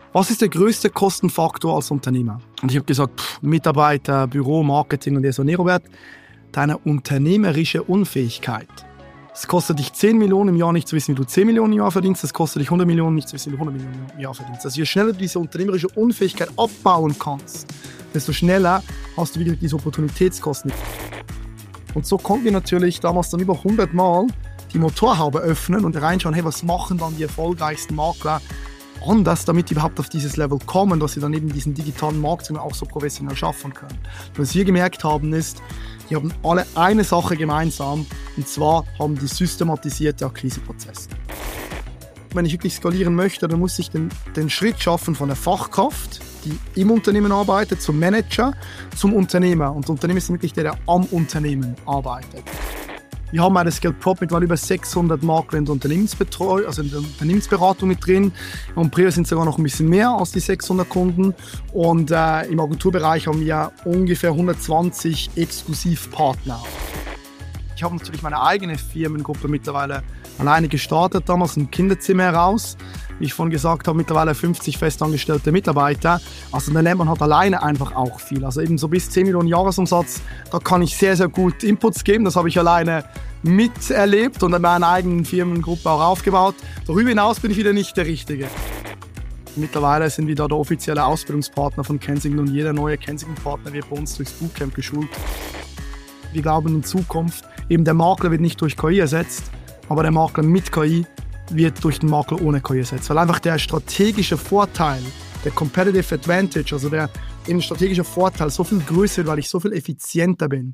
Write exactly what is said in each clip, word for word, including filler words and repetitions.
Was ist der größte Kostenfaktor als Unternehmer? Und ich habe gesagt, pff, Mitarbeiter, Büro, Marketing und der so, nee, Robert, deine unternehmerische Unfähigkeit. Es kostet dich zehn Millionen im Jahr nicht zu wissen, wie du zehn Millionen im Jahr verdienst. Es kostet dich hundert Millionen nicht zu wissen, wie du hundert Millionen im Jahr verdienst. Also je schneller du diese unternehmerische Unfähigkeit abbauen kannst, desto schneller hast du wirklich diese Opportunitätskosten. Und so konnten wir natürlich damals dann über hundert Mal die Motorhaube öffnen und reinschauen, hey, was machen dann die erfolgreichsten Makler anders, damit die überhaupt auf dieses Level kommen, dass sie dann eben diesen digitalen Markt auch so professionell schaffen können. Und was wir gemerkt haben ist, die haben alle eine Sache gemeinsam, und zwar haben die systematisierte Akquiseprozesse. Wenn ich wirklich skalieren möchte, dann muss ich den, den Schritt schaffen von der Fachkraft, die im Unternehmen arbeitet, zum Manager, zum Unternehmer. Und der Unternehmer ist wirklich der, der am Unternehmen arbeitet. Wir haben eine Scaled Prop mit über sechshundert Makler in der Unternehmensbetreuung, also in der Unternehmensberatung mit drin. Und Prio sind sogar noch ein bisschen mehr als die sechshundert Kunden. Und äh, im Agenturbereich haben wir ungefähr hundertzwanzig Exklusivpartner. Ich habe natürlich meine eigene Firmengruppe mittlerweile alleine gestartet, damals im Kinderzimmer heraus. Wie ich vorhin gesagt habe, mittlerweile fünfzig festangestellte Mitarbeiter. Also da lernt man halt alleine einfach auch viel. Also eben so bis zehn Millionen Jahresumsatz, da kann ich sehr, sehr gut Inputs geben. Das habe ich alleine miterlebt und in meiner eigenen Firmengruppe auch aufgebaut. Darüber hinaus bin ich wieder nicht der Richtige. Mittlerweile sind wir da der offizielle Ausbildungspartner von Kensington und jeder neue Kensington-Partner wird bei uns durchs Bootcamp geschult. Wir glauben in Zukunft, eben der Makler wird nicht durch K I ersetzt, aber der Makler mit K I wird durch den Makler ohne K I ersetzt. Weil einfach der strategische Vorteil, der Competitive Advantage, also der eben strategische Vorteil so viel größer wird, weil ich so viel effizienter bin.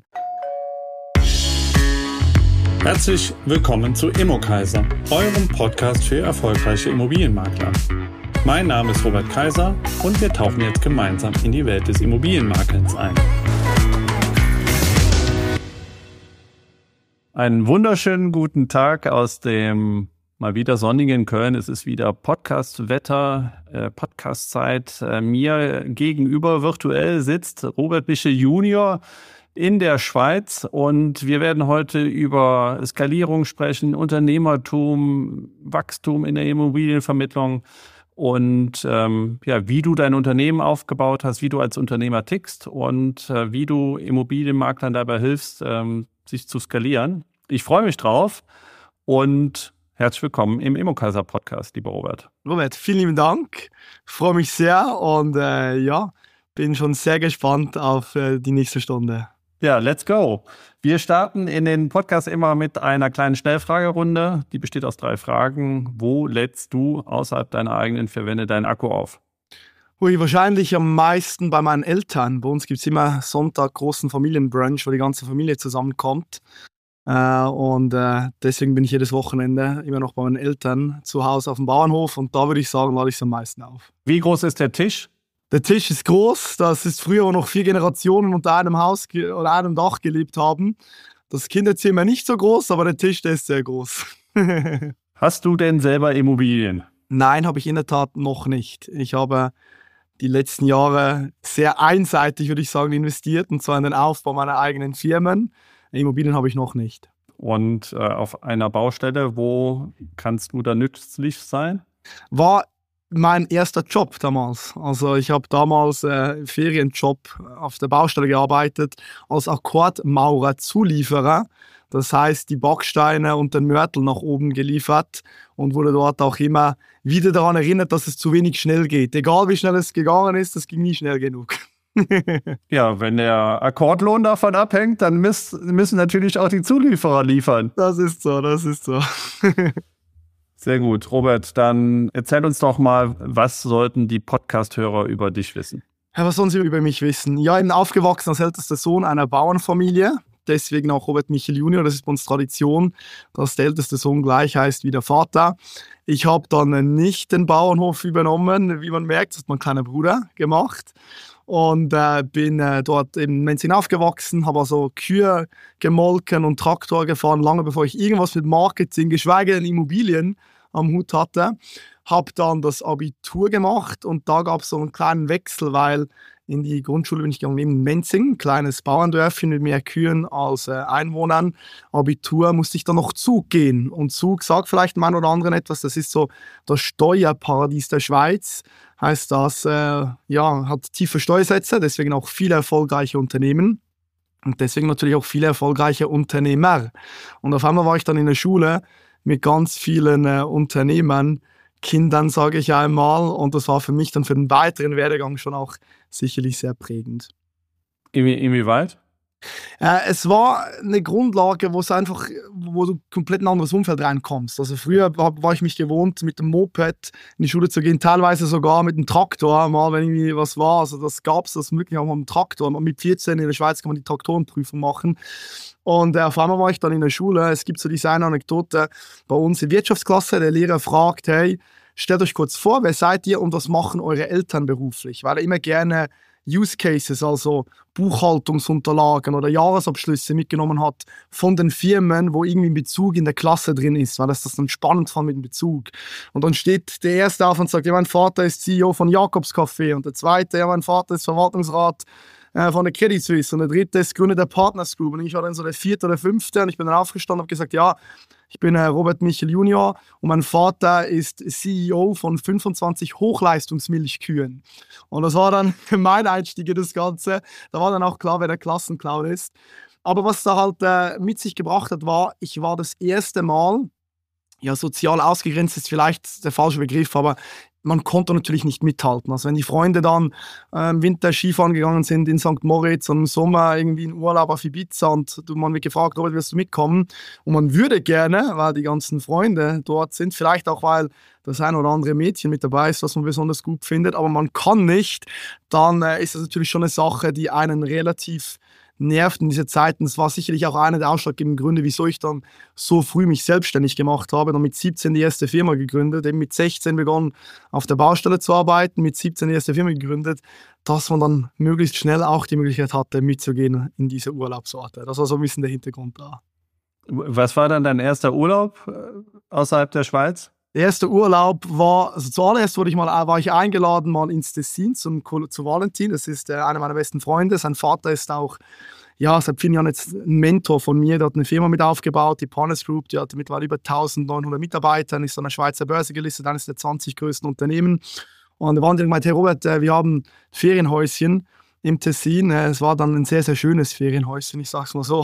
Herzlich willkommen zu ImmoKaiser, eurem Podcast für erfolgreiche Immobilienmakler. Mein Name ist Robert Kaiser und wir tauchen jetzt gemeinsam in die Welt des Immobilienmakelns ein. Einen wunderschönen guten Tag aus dem mal wieder sonnigen Köln. Es ist wieder Podcast-Wetter, äh, Podcast-Zeit. Äh, mir gegenüber virtuell sitzt Robert Bische Junior in der Schweiz und wir werden heute über Skalierung sprechen, Unternehmertum, Wachstum in der Immobilienvermittlung und ähm, ja, wie du dein Unternehmen aufgebaut hast, wie du als Unternehmer tickst und äh, wie du Immobilienmaklern dabei hilfst, ähm, sich zu skalieren. Ich freue mich drauf und herzlich willkommen im ImmoKaiser-Podcast, lieber Robert. Robert, vielen lieben Dank. Ich freue mich sehr und äh, ja, bin schon sehr gespannt auf äh, die nächste Stunde. Ja, let's go. Wir starten in den Podcast immer mit einer kleinen Schnellfragerunde. Die besteht aus drei Fragen. Wo lädst du außerhalb deiner eigenen vier Wände deinen Akku auf? Ui, wahrscheinlich am meisten bei meinen Eltern. Bei uns gibt es immer Sonntag großen Familienbrunch, wo die ganze Familie zusammenkommt. Äh, und äh, deswegen bin ich jedes Wochenende immer noch bei meinen Eltern zu Hause auf dem Bauernhof. Und da würde ich sagen, lade ich es am meisten auf. Wie groß ist der Tisch? Der Tisch ist groß. Das ist früher noch vier Generationen unter einem Haus ge- oder einem Dach gelebt haben. Das Kinderzimmer nicht so groß, aber der Tisch, der ist sehr groß. Hast du denn selber Immobilien? Nein, habe ich in der Tat noch nicht. Ich habe die letzten Jahre sehr einseitig, würde ich sagen, investiert, und zwar in den Aufbau meiner eigenen Firmen. Immobilien habe ich noch nicht. Und äh, auf einer Baustelle, wo kannst du da nützlich sein? War mein erster Job damals. Also ich habe damals äh, Ferienjob auf der Baustelle gearbeitet als Akkordmaurer-Zulieferer. Das heißt, die Backsteine und den Mörtel nach oben geliefert und wurde dort auch immer wieder daran erinnert, dass es zu wenig schnell geht. Egal wie schnell es gegangen ist, es ging nie schnell genug. Ja, wenn der Akkordlohn davon abhängt, dann müß, müssen natürlich auch die Zulieferer liefern. Das ist so, das ist so. Sehr gut. Robert, dann erzähl uns doch mal, was sollten die Podcast-Hörer über dich wissen? Ja, was sollen sie über mich wissen? Ja, ich bin aufgewachsen als ältester Sohn einer Bauernfamilie. Deswegen auch Robert Michel Junior, das ist bei uns Tradition, dass der älteste Sohn gleich heißt wie der Vater. Ich habe dann nicht den Bauernhof übernommen, wie man merkt, das hat mein kleiner Bruder gemacht. Und äh, bin äh, dort in Menzing aufgewachsen, habe also Kühe gemolken und Traktor gefahren, lange bevor ich irgendwas mit Marketing, geschweige denn Immobilien am Hut hatte. Habe dann das Abitur gemacht und da gab es so einen kleinen Wechsel, weil in die Grundschule bin ich gegangen, in Menzing, ein kleines Bauerndörfchen mit mehr Kühen als äh, Einwohnern. Abitur musste ich dann noch Zug gehen. Und Zug sagt vielleicht dem einen oder anderen etwas, das ist so das Steuerparadies der Schweiz. Heißt das, äh, ja, hat tiefe Steuersätze, deswegen auch viele erfolgreiche Unternehmen. Und deswegen natürlich auch viele erfolgreiche Unternehmer. Und auf einmal war ich dann in der Schule mit ganz vielen äh, Unternehmern, Kindern, sage ich einmal. Und das war für mich dann für den weiteren Werdegang schon auch sicherlich sehr prägend. Inwie, inwieweit? Äh, es war eine Grundlage, wo es einfach, wo du komplett in ein anderes Umfeld reinkommst. Also früher war, war ich mich gewohnt, mit dem Moped in die Schule zu gehen, teilweise sogar mit dem Traktor, mal wenn irgendwie was war. Also das gab es, das möglich auch mal mit dem Traktor. Mit vierzehn in der Schweiz kann man die Traktorenprüfung machen. Und äh, auf einmal war ich dann in der Schule. Es gibt so diese eine Anekdote bei uns in Wirtschaftsklasse. Der Lehrer fragt, hey, stellt euch kurz vor, wer seid ihr und was machen eure Eltern beruflich? Weil er immer gerne Use Cases, also Buchhaltungsunterlagen oder Jahresabschlüsse mitgenommen hat von den Firmen, wo irgendwie ein Bezug in der Klasse drin ist, weil das das dann spannend fand mit dem Bezug. Und dann steht der Erste auf und sagt, ja, mein Vater ist C E O von Jakobs Café, und der Zweite, ja, mein Vater ist Verwaltungsrat äh, von der Credit Suisse, und der Dritte ist Gründer der Partners Group, und ich war dann so der Vierte oder Fünfte, und ich bin dann aufgestanden und habe gesagt, ja, ich bin äh, Robert Michel Junior und mein Vater ist C E O von fünfundzwanzig Hochleistungsmilchkühen. Und das war dann mein Einstieg in das Ganze. Da war dann auch klar, wer der Klassenclown ist. Aber was da halt äh, mit sich gebracht hat, war, ich war das erste Mal, ja, sozial ausgegrenzt ist vielleicht der falsche Begriff, aber man konnte natürlich nicht mithalten. Also wenn die Freunde dann äh, im Winter Skifahren gegangen sind in Sankt Moritz und im Sommer irgendwie in Urlaub auf Ibiza und du, man wird gefragt, Robert, willst du mitkommen? Und man würde gerne, weil die ganzen Freunde dort sind, vielleicht auch, weil das ein oder andere Mädchen mit dabei ist, was man besonders gut findet, aber man kann nicht, dann äh, ist das natürlich schon eine Sache, die einen relativ nervt in dieser Zeit. Und das war sicherlich auch einer der ausschlaggebenden Gründe, wieso ich dann so früh mich selbstständig gemacht habe. Dann mit siebzehn die erste Firma gegründet, eben mit sechzehn begonnen auf der Baustelle zu arbeiten, mit siebzehn die erste Firma gegründet, dass man dann möglichst schnell auch die Möglichkeit hatte, mitzugehen in diese Urlaubsorte. Das war so ein bisschen der Hintergrund da. Was war dann dein erster Urlaub außerhalb der Schweiz? Der erste Urlaub war, also zuallererst wurde ich mal, war ich eingeladen mal ins Tessin zum, zu Valentin. Das ist äh, einer meiner besten Freunde. Sein Vater ist auch, ja, seit vielen Jahren jetzt ein Mentor von mir. Der hat eine Firma mit aufgebaut, die Partners Group. Die hat mittlerweile über eintausendneunhundert Mitarbeiter, ist an der Schweizer Börse gelistet, eines der zwanzig größten Unternehmen. Und da waren die gemeint, hey Robert, äh, wir haben ein Ferienhäuschen im Tessin. Es war dann ein sehr, sehr schönes Ferienhäuschen, ich sag's mal so.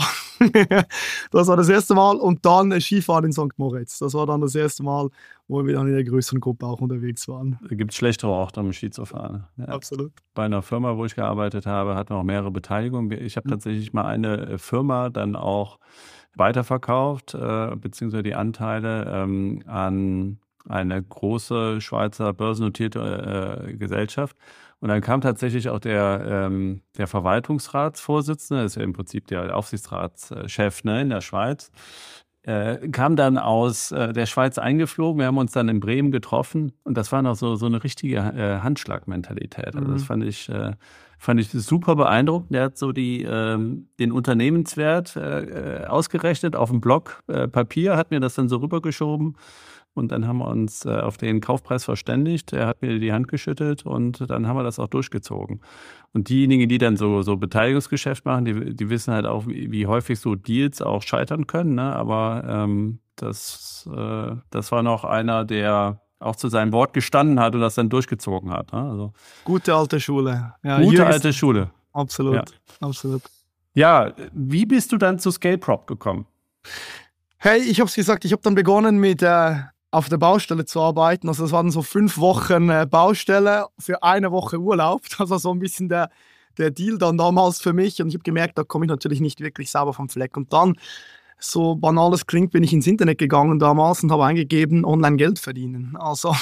Das war das erste Mal. Und dann Skifahren in Sankt Moritz. Das war dann das erste Mal, wo wir dann in der größeren Gruppe auch unterwegs waren. Da gibt es schlechtere Orte, um Ski zu fahren. Ja. Absolut. Bei einer Firma, wo ich gearbeitet habe, hatten wir auch mehrere Beteiligungen. Ich habe mhm. tatsächlich mal eine Firma dann auch weiterverkauft, äh, beziehungsweise die Anteile ähm, an eine große Schweizer börsennotierte äh, Gesellschaft. Und dann kam tatsächlich auch der, ähm, der Verwaltungsratsvorsitzende, das ist ja im Prinzip der Aufsichtsratschef, ne, in der Schweiz, äh, kam dann aus äh, der Schweiz eingeflogen. Wir haben uns dann in Bremen getroffen und das war noch so, so eine richtige äh, Handschlagmentalität. Also das fand ich, äh, fand ich super beeindruckend. Der hat so die, ähm, den Unternehmenswert äh, ausgerechnet auf dem Block äh, Papier, hat mir das dann so rübergeschoben. Und dann haben wir uns äh, auf den Kaufpreis verständigt. Er hat mir die Hand geschüttelt und dann haben wir das auch durchgezogen. Und diejenigen, die dann so, so Beteiligungsgeschäft machen, die, die wissen halt auch, wie, wie häufig so Deals auch scheitern können. Ne? Aber ähm, das, äh, das war noch einer, der auch zu seinem Wort gestanden hat und das dann durchgezogen hat. Ne? Also, gute alte Schule. Ja, gute alte Schule. Absolut, ja. absolut. Ja, wie bist du dann zu ScaleProp gekommen? Hey, ich habe es gesagt, ich habe dann begonnen mit äh, auf der Baustelle zu arbeiten. Also das waren so fünf Wochen äh, Baustelle für eine Woche Urlaub. Das war so ein bisschen der, der Deal dann damals für mich. Und ich habe gemerkt, da komme ich natürlich nicht wirklich sauber vom Fleck. Und dann, so banal es klingt, bin ich ins Internet gegangen damals und habe eingegeben, online Geld verdienen. Also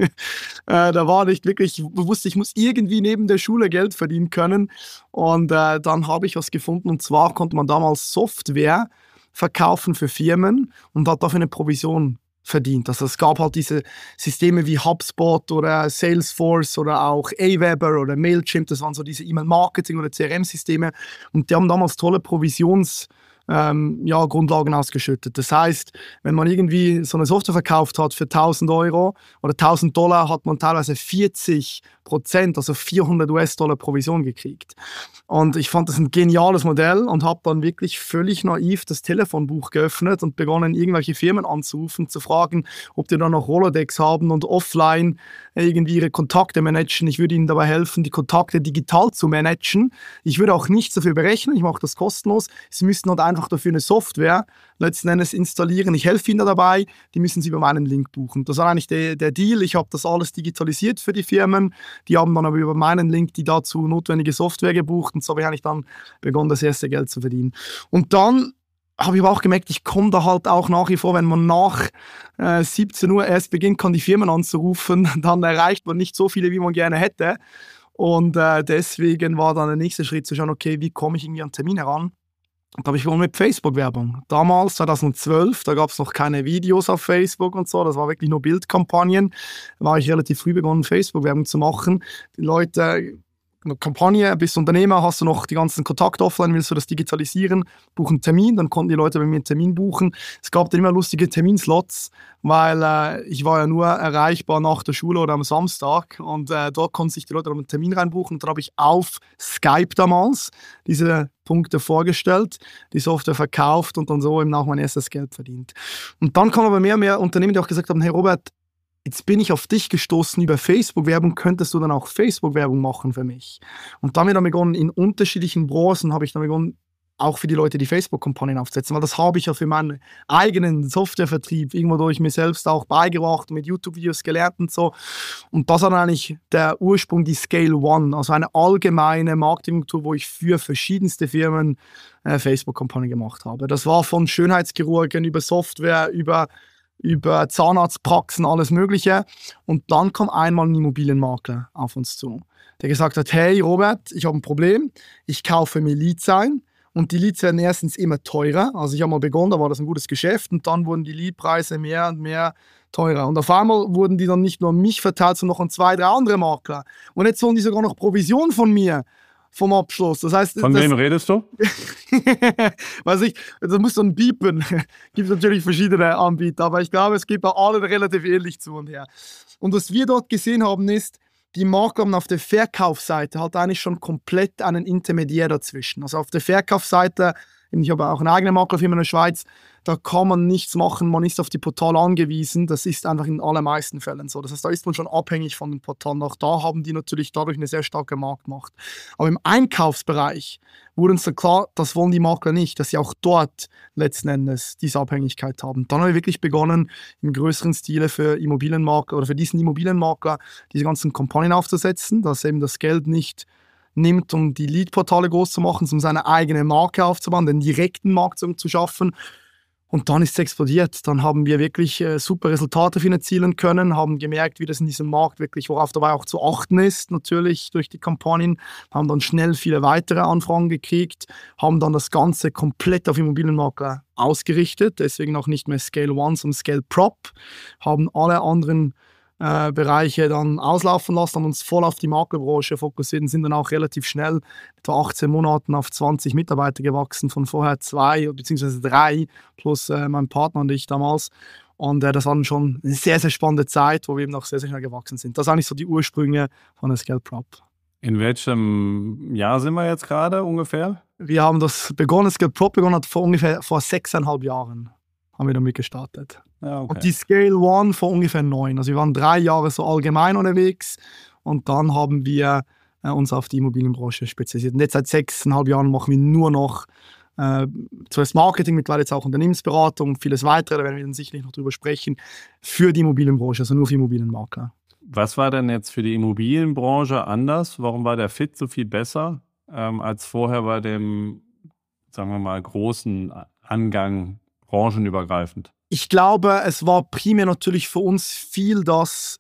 äh, da war nicht wirklich, ich wusste, ich muss irgendwie neben der Schule Geld verdienen können. Und äh, dann habe ich was gefunden. Und zwar konnte man damals Software verkaufen für Firmen und hat dafür eine Provision verdient. Also es gab halt diese Systeme wie HubSpot oder Salesforce oder auch Aweber oder Mailchimp, das waren so diese E-Mail-Marketing- oder C R M-Systeme und die haben damals tolle Provisionsmodelle ähm, ja, Grundlagen ausgeschüttet. Das heißt, wenn man irgendwie so eine Software verkauft hat für tausend Euro oder tausend Dollar, hat man teilweise vierzig Prozent, also vierhundert US-Dollar Provision gekriegt. Und ich fand das ein geniales Modell und habe dann wirklich völlig naiv das Telefonbuch geöffnet und begonnen, irgendwelche Firmen anzurufen, zu fragen, ob die da noch Rolodex haben und offline irgendwie ihre Kontakte managen. Ich würde ihnen dabei helfen, die Kontakte digital zu managen. Ich würde auch nichts dafür berechnen, ich mache das kostenlos. Sie müssten halt einfach dafür eine Software letzten Endes installieren. Ich helfe ihnen dabei, die müssen sie über meinen Link buchen. Das war eigentlich der, der Deal. Ich habe das alles digitalisiert für die Firmen. Die haben dann aber über meinen Link die dazu notwendige Software gebucht und so habe ich eigentlich dann begonnen, das erste Geld zu verdienen. Und dann habe ich aber auch gemerkt, ich komme da halt auch nach wie vor, wenn man nach äh, siebzehn Uhr erst beginnt, kann die Firmen anzurufen, dann erreicht man nicht so viele, wie man gerne hätte. Und äh, deswegen war dann der nächste Schritt zu schauen, okay, wie komme ich irgendwie an Termine ran? Und da habe ich begonnen mit Facebook-Werbung. Damals, zweitausendzwölf, da gab es noch keine Videos auf Facebook und so, das war wirklich nur Bildkampagnen. Da war ich relativ früh begonnen, Facebook-Werbung zu machen. Die Leute, eine Kampagne, bist Unternehmer, hast du noch die ganzen Kontakte offline, willst du das digitalisieren, buchen einen Termin, dann konnten die Leute bei mir einen Termin buchen. Es gab dann immer lustige Terminslots, weil äh, ich war ja nur erreichbar nach der Schule oder am Samstag und äh, dort konnten sich die Leute einen Termin reinbuchen und dann habe ich auf Skype damals diese Punkte vorgestellt, die Software verkauft und dann so eben auch mein erstes Geld verdient. Und dann kamen aber mehr und mehr Unternehmen, die auch gesagt haben, hey Robert, jetzt bin ich auf dich gestoßen über Facebook-Werbung, könntest du dann auch Facebook-Werbung machen für mich? Und dann habe ich dann begonnen, in unterschiedlichen Branchen habe ich dann begonnen, auch für die Leute die Facebook-Kampagnen aufzusetzen, weil das habe ich ja für meinen eigenen Softwarevertrieb irgendwo durch mir selbst auch beigebracht, mit YouTube-Videos gelernt und so. Und das war dann eigentlich der Ursprung, die Scale One, also eine allgemeine Marketing-Tool, wo ich für verschiedenste Firmen äh, Facebook-Kampagnen gemacht habe. Das war von Schönheitschirurgen über Software, über über Zahnarztpraxen, alles Mögliche. Und dann kam einmal ein Immobilienmakler auf uns zu, der gesagt hat, hey Robert, ich habe ein Problem, ich kaufe mir Leads ein und die Leads werden erstens immer teurer. Also ich habe mal begonnen, da war das ein gutes Geschäft und dann wurden die Leadpreise mehr und mehr teurer. Und auf einmal wurden die dann nicht nur an mich verteilt, sondern noch an zwei, drei andere Makler. Und jetzt wollen die sogar noch Provision von mir vom Abschluss. Das heißt, von das, wem redest du? Weiß ich, das muss so ein Biepen. Gibt natürlich verschiedene Anbieter, aber ich glaube, es geht bei allen relativ ähnlich zu und her. Und was wir dort gesehen haben, ist, die Makler haben auf der Verkaufsseite halt eigentlich schon komplett einen Intermediär dazwischen. Also auf der Verkaufsseite, ich habe auch eine eigene Maklerfirma in der Schweiz, da kann man nichts machen, man ist auf die Portale angewiesen. Das ist einfach in allermeisten Fällen so. Das heißt, da ist man schon abhängig von den Portalen. Auch da haben die natürlich dadurch eine sehr starke Marktmacht. Aber im Einkaufsbereich wurde uns dann klar, das wollen die Makler nicht, dass sie auch dort letzten Endes diese Abhängigkeit haben. Dann habe ich wirklich begonnen, im größeren Stile für Immobilienmakler oder für diesen Immobilienmakler diese ganzen Kampagnen aufzusetzen, dass eben das Geld nicht nimmt, um die Lead-Portale groß zu machen, um seine eigene Marke aufzubauen, den direkten Markt zu schaffen. Und dann ist es explodiert. Dann haben wir wirklich äh, super Resultate erzielen können, haben gemerkt, wie das in diesem Markt wirklich, worauf dabei auch zu achten ist, natürlich durch die Kampagnen, haben dann schnell viele weitere Anfragen gekriegt, haben dann das Ganze komplett auf Immobilienmakler ausgerichtet, deswegen auch nicht mehr Scale One, sondern Scale Prop, haben alle anderen Äh, Bereiche dann auslaufen lassen, haben uns voll auf die Maklerbranche fokussiert und sind dann auch relativ schnell, etwa achtzehn Monaten, auf zwanzig Mitarbeiter gewachsen, von vorher zwei bzw. drei, plus äh, mein Partner und ich damals. Und äh, das war dann schon eine sehr, sehr spannende Zeit, wo wir eben auch sehr, sehr schnell gewachsen sind. Das sind eigentlich so die Ursprünge von der Scale Prop. In welchem Jahr sind wir jetzt gerade ungefähr? Wir haben das begonnen, Scale Prop begonnen hat vor ungefähr vor sechseinhalb Jahren. Haben wir damit gestartet. Ja, okay. Und die Scale One vor ungefähr neun. Also wir waren drei Jahre so allgemein unterwegs und dann haben wir äh, uns auf die Immobilienbranche spezialisiert. Und jetzt seit sechseinhalb Jahren machen wir nur noch äh, zuerst Marketing, mittlerweile jetzt auch Unternehmensberatung und vieles weitere, da werden wir dann sicherlich noch drüber sprechen, für die Immobilienbranche, also nur für Immobilienmakler. Was war denn jetzt für die Immobilienbranche anders? Warum war der Fit so viel besser ähm, als vorher bei dem, sagen wir mal, großen Angang branchenübergreifend? Ich glaube, es war primär natürlich für uns viel das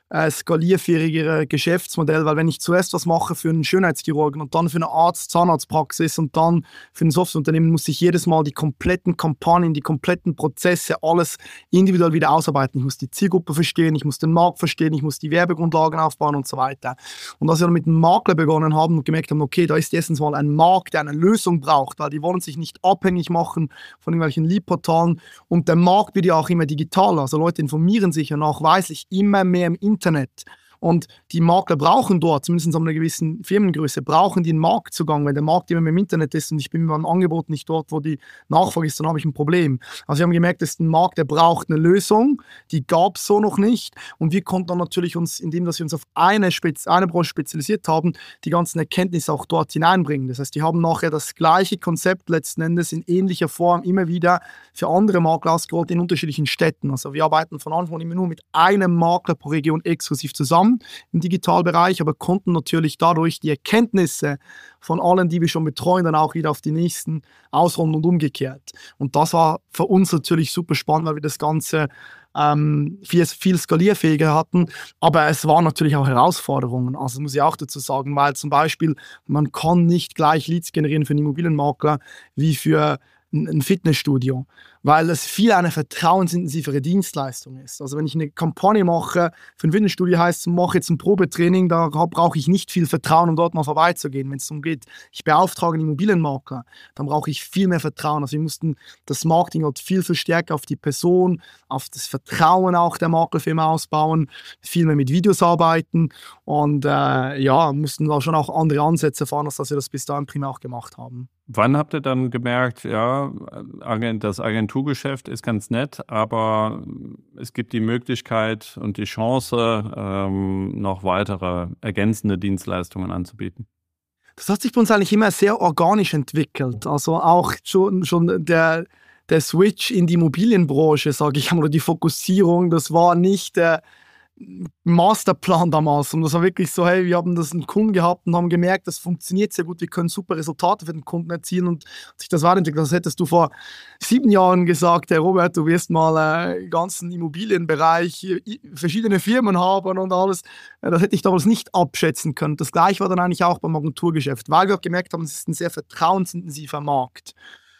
äh, skalierfähigere Geschäftsmodell, weil wenn ich zuerst was mache für einen Schönheitschirurgen und dann für eine Arzt-, Zahnarztpraxis und dann für ein Softwareunternehmen, muss ich jedes Mal die kompletten Kampagnen, die kompletten Prozesse, alles individuell wieder ausarbeiten. Ich muss die Zielgruppe verstehen, ich muss den Markt verstehen, ich muss die Werbegrundlagen aufbauen und so weiter. Und als wir dann mit dem Makler begonnen haben und gemerkt haben, okay, da ist erstens mal ein Markt, der eine Lösung braucht, weil die wollen sich nicht abhängig machen von irgendwelchen Lead-Portalen und der Markt wird ja auch immer digitaler. Also Leute informieren sich ja nachweislich immer mehr im Internet. Und die Makler brauchen dort, zumindest an einer gewissen Firmengröße, brauchen die einen Marktzugang. Wenn der Markt immer mehr im Internet ist und ich bin mit meinem Angebot nicht dort, wo die Nachfrage ist, dann habe ich ein Problem. Also wir haben gemerkt, das ist ein Markt, der braucht eine Lösung. Die gab es so noch nicht. Und wir konnten dann natürlich uns, indem dass wir uns auf eine, Spez- eine Branche spezialisiert haben, die ganzen Erkenntnisse auch dort hineinbringen. Das heißt, die haben nachher das gleiche Konzept letzten Endes in ähnlicher Form immer wieder für andere Makler ausgerollt in unterschiedlichen Städten. Also wir arbeiten von Anfang an immer nur mit einem Makler pro Region exklusiv zusammen im Digitalbereich, aber konnten natürlich dadurch die Erkenntnisse von allen, die wir schon betreuen, dann auch wieder auf die nächsten ausrollen und umgekehrt. Und das war für uns natürlich super spannend, weil wir das Ganze ähm, viel, viel skalierfähiger hatten, aber es waren natürlich auch Herausforderungen, also muss ich auch dazu sagen, weil zum Beispiel man kann nicht gleich Leads generieren für einen Immobilienmakler wie für ein Fitnessstudio, weil es viel eine vertrauensintensivere Dienstleistung ist. Also wenn ich eine Kampagne mache für ein Fitnessstudio, heißt es, mache jetzt ein Probetraining, da brauche ich nicht viel Vertrauen, um dort mal vorbeizugehen. Wenn es darum geht, ich beauftrage einen Immobilienmakler, dann brauche ich viel mehr Vertrauen. Also wir mussten das Marketing halt viel, viel stärker auf die Person, auf das Vertrauen auch der Maklerfirma ausbauen, viel mehr mit Videos arbeiten und äh, ja, mussten da schon auch andere Ansätze fahren, als dass wir das bis dahin primär auch gemacht haben. Wann habt ihr dann gemerkt, ja, das Agenturgeschäft ist ganz nett, aber es gibt die Möglichkeit und die Chance, ähm, noch weitere ergänzende Dienstleistungen anzubieten? Das hat sich bei uns eigentlich immer sehr organisch entwickelt. Also auch schon, schon der, der Switch in die Immobilienbranche, sage ich mal, oder die Fokussierung, das war nicht der Masterplan damals. Und das war wirklich so, hey, wir haben das einen Kunden gehabt und haben gemerkt, das funktioniert sehr gut, wir können super Resultate für den Kunden erzielen und sich das weiterentwickelt. Das hättest du vor sieben Jahren gesagt, hey Robert, du wirst mal äh, ganzen Immobilienbereich, äh, verschiedene Firmen haben und alles. Äh, das hätte ich damals nicht abschätzen können. Das Gleiche war dann eigentlich auch beim Agenturgeschäft, weil wir auch gemerkt haben, es ist ein sehr vertrauensintensiver Markt.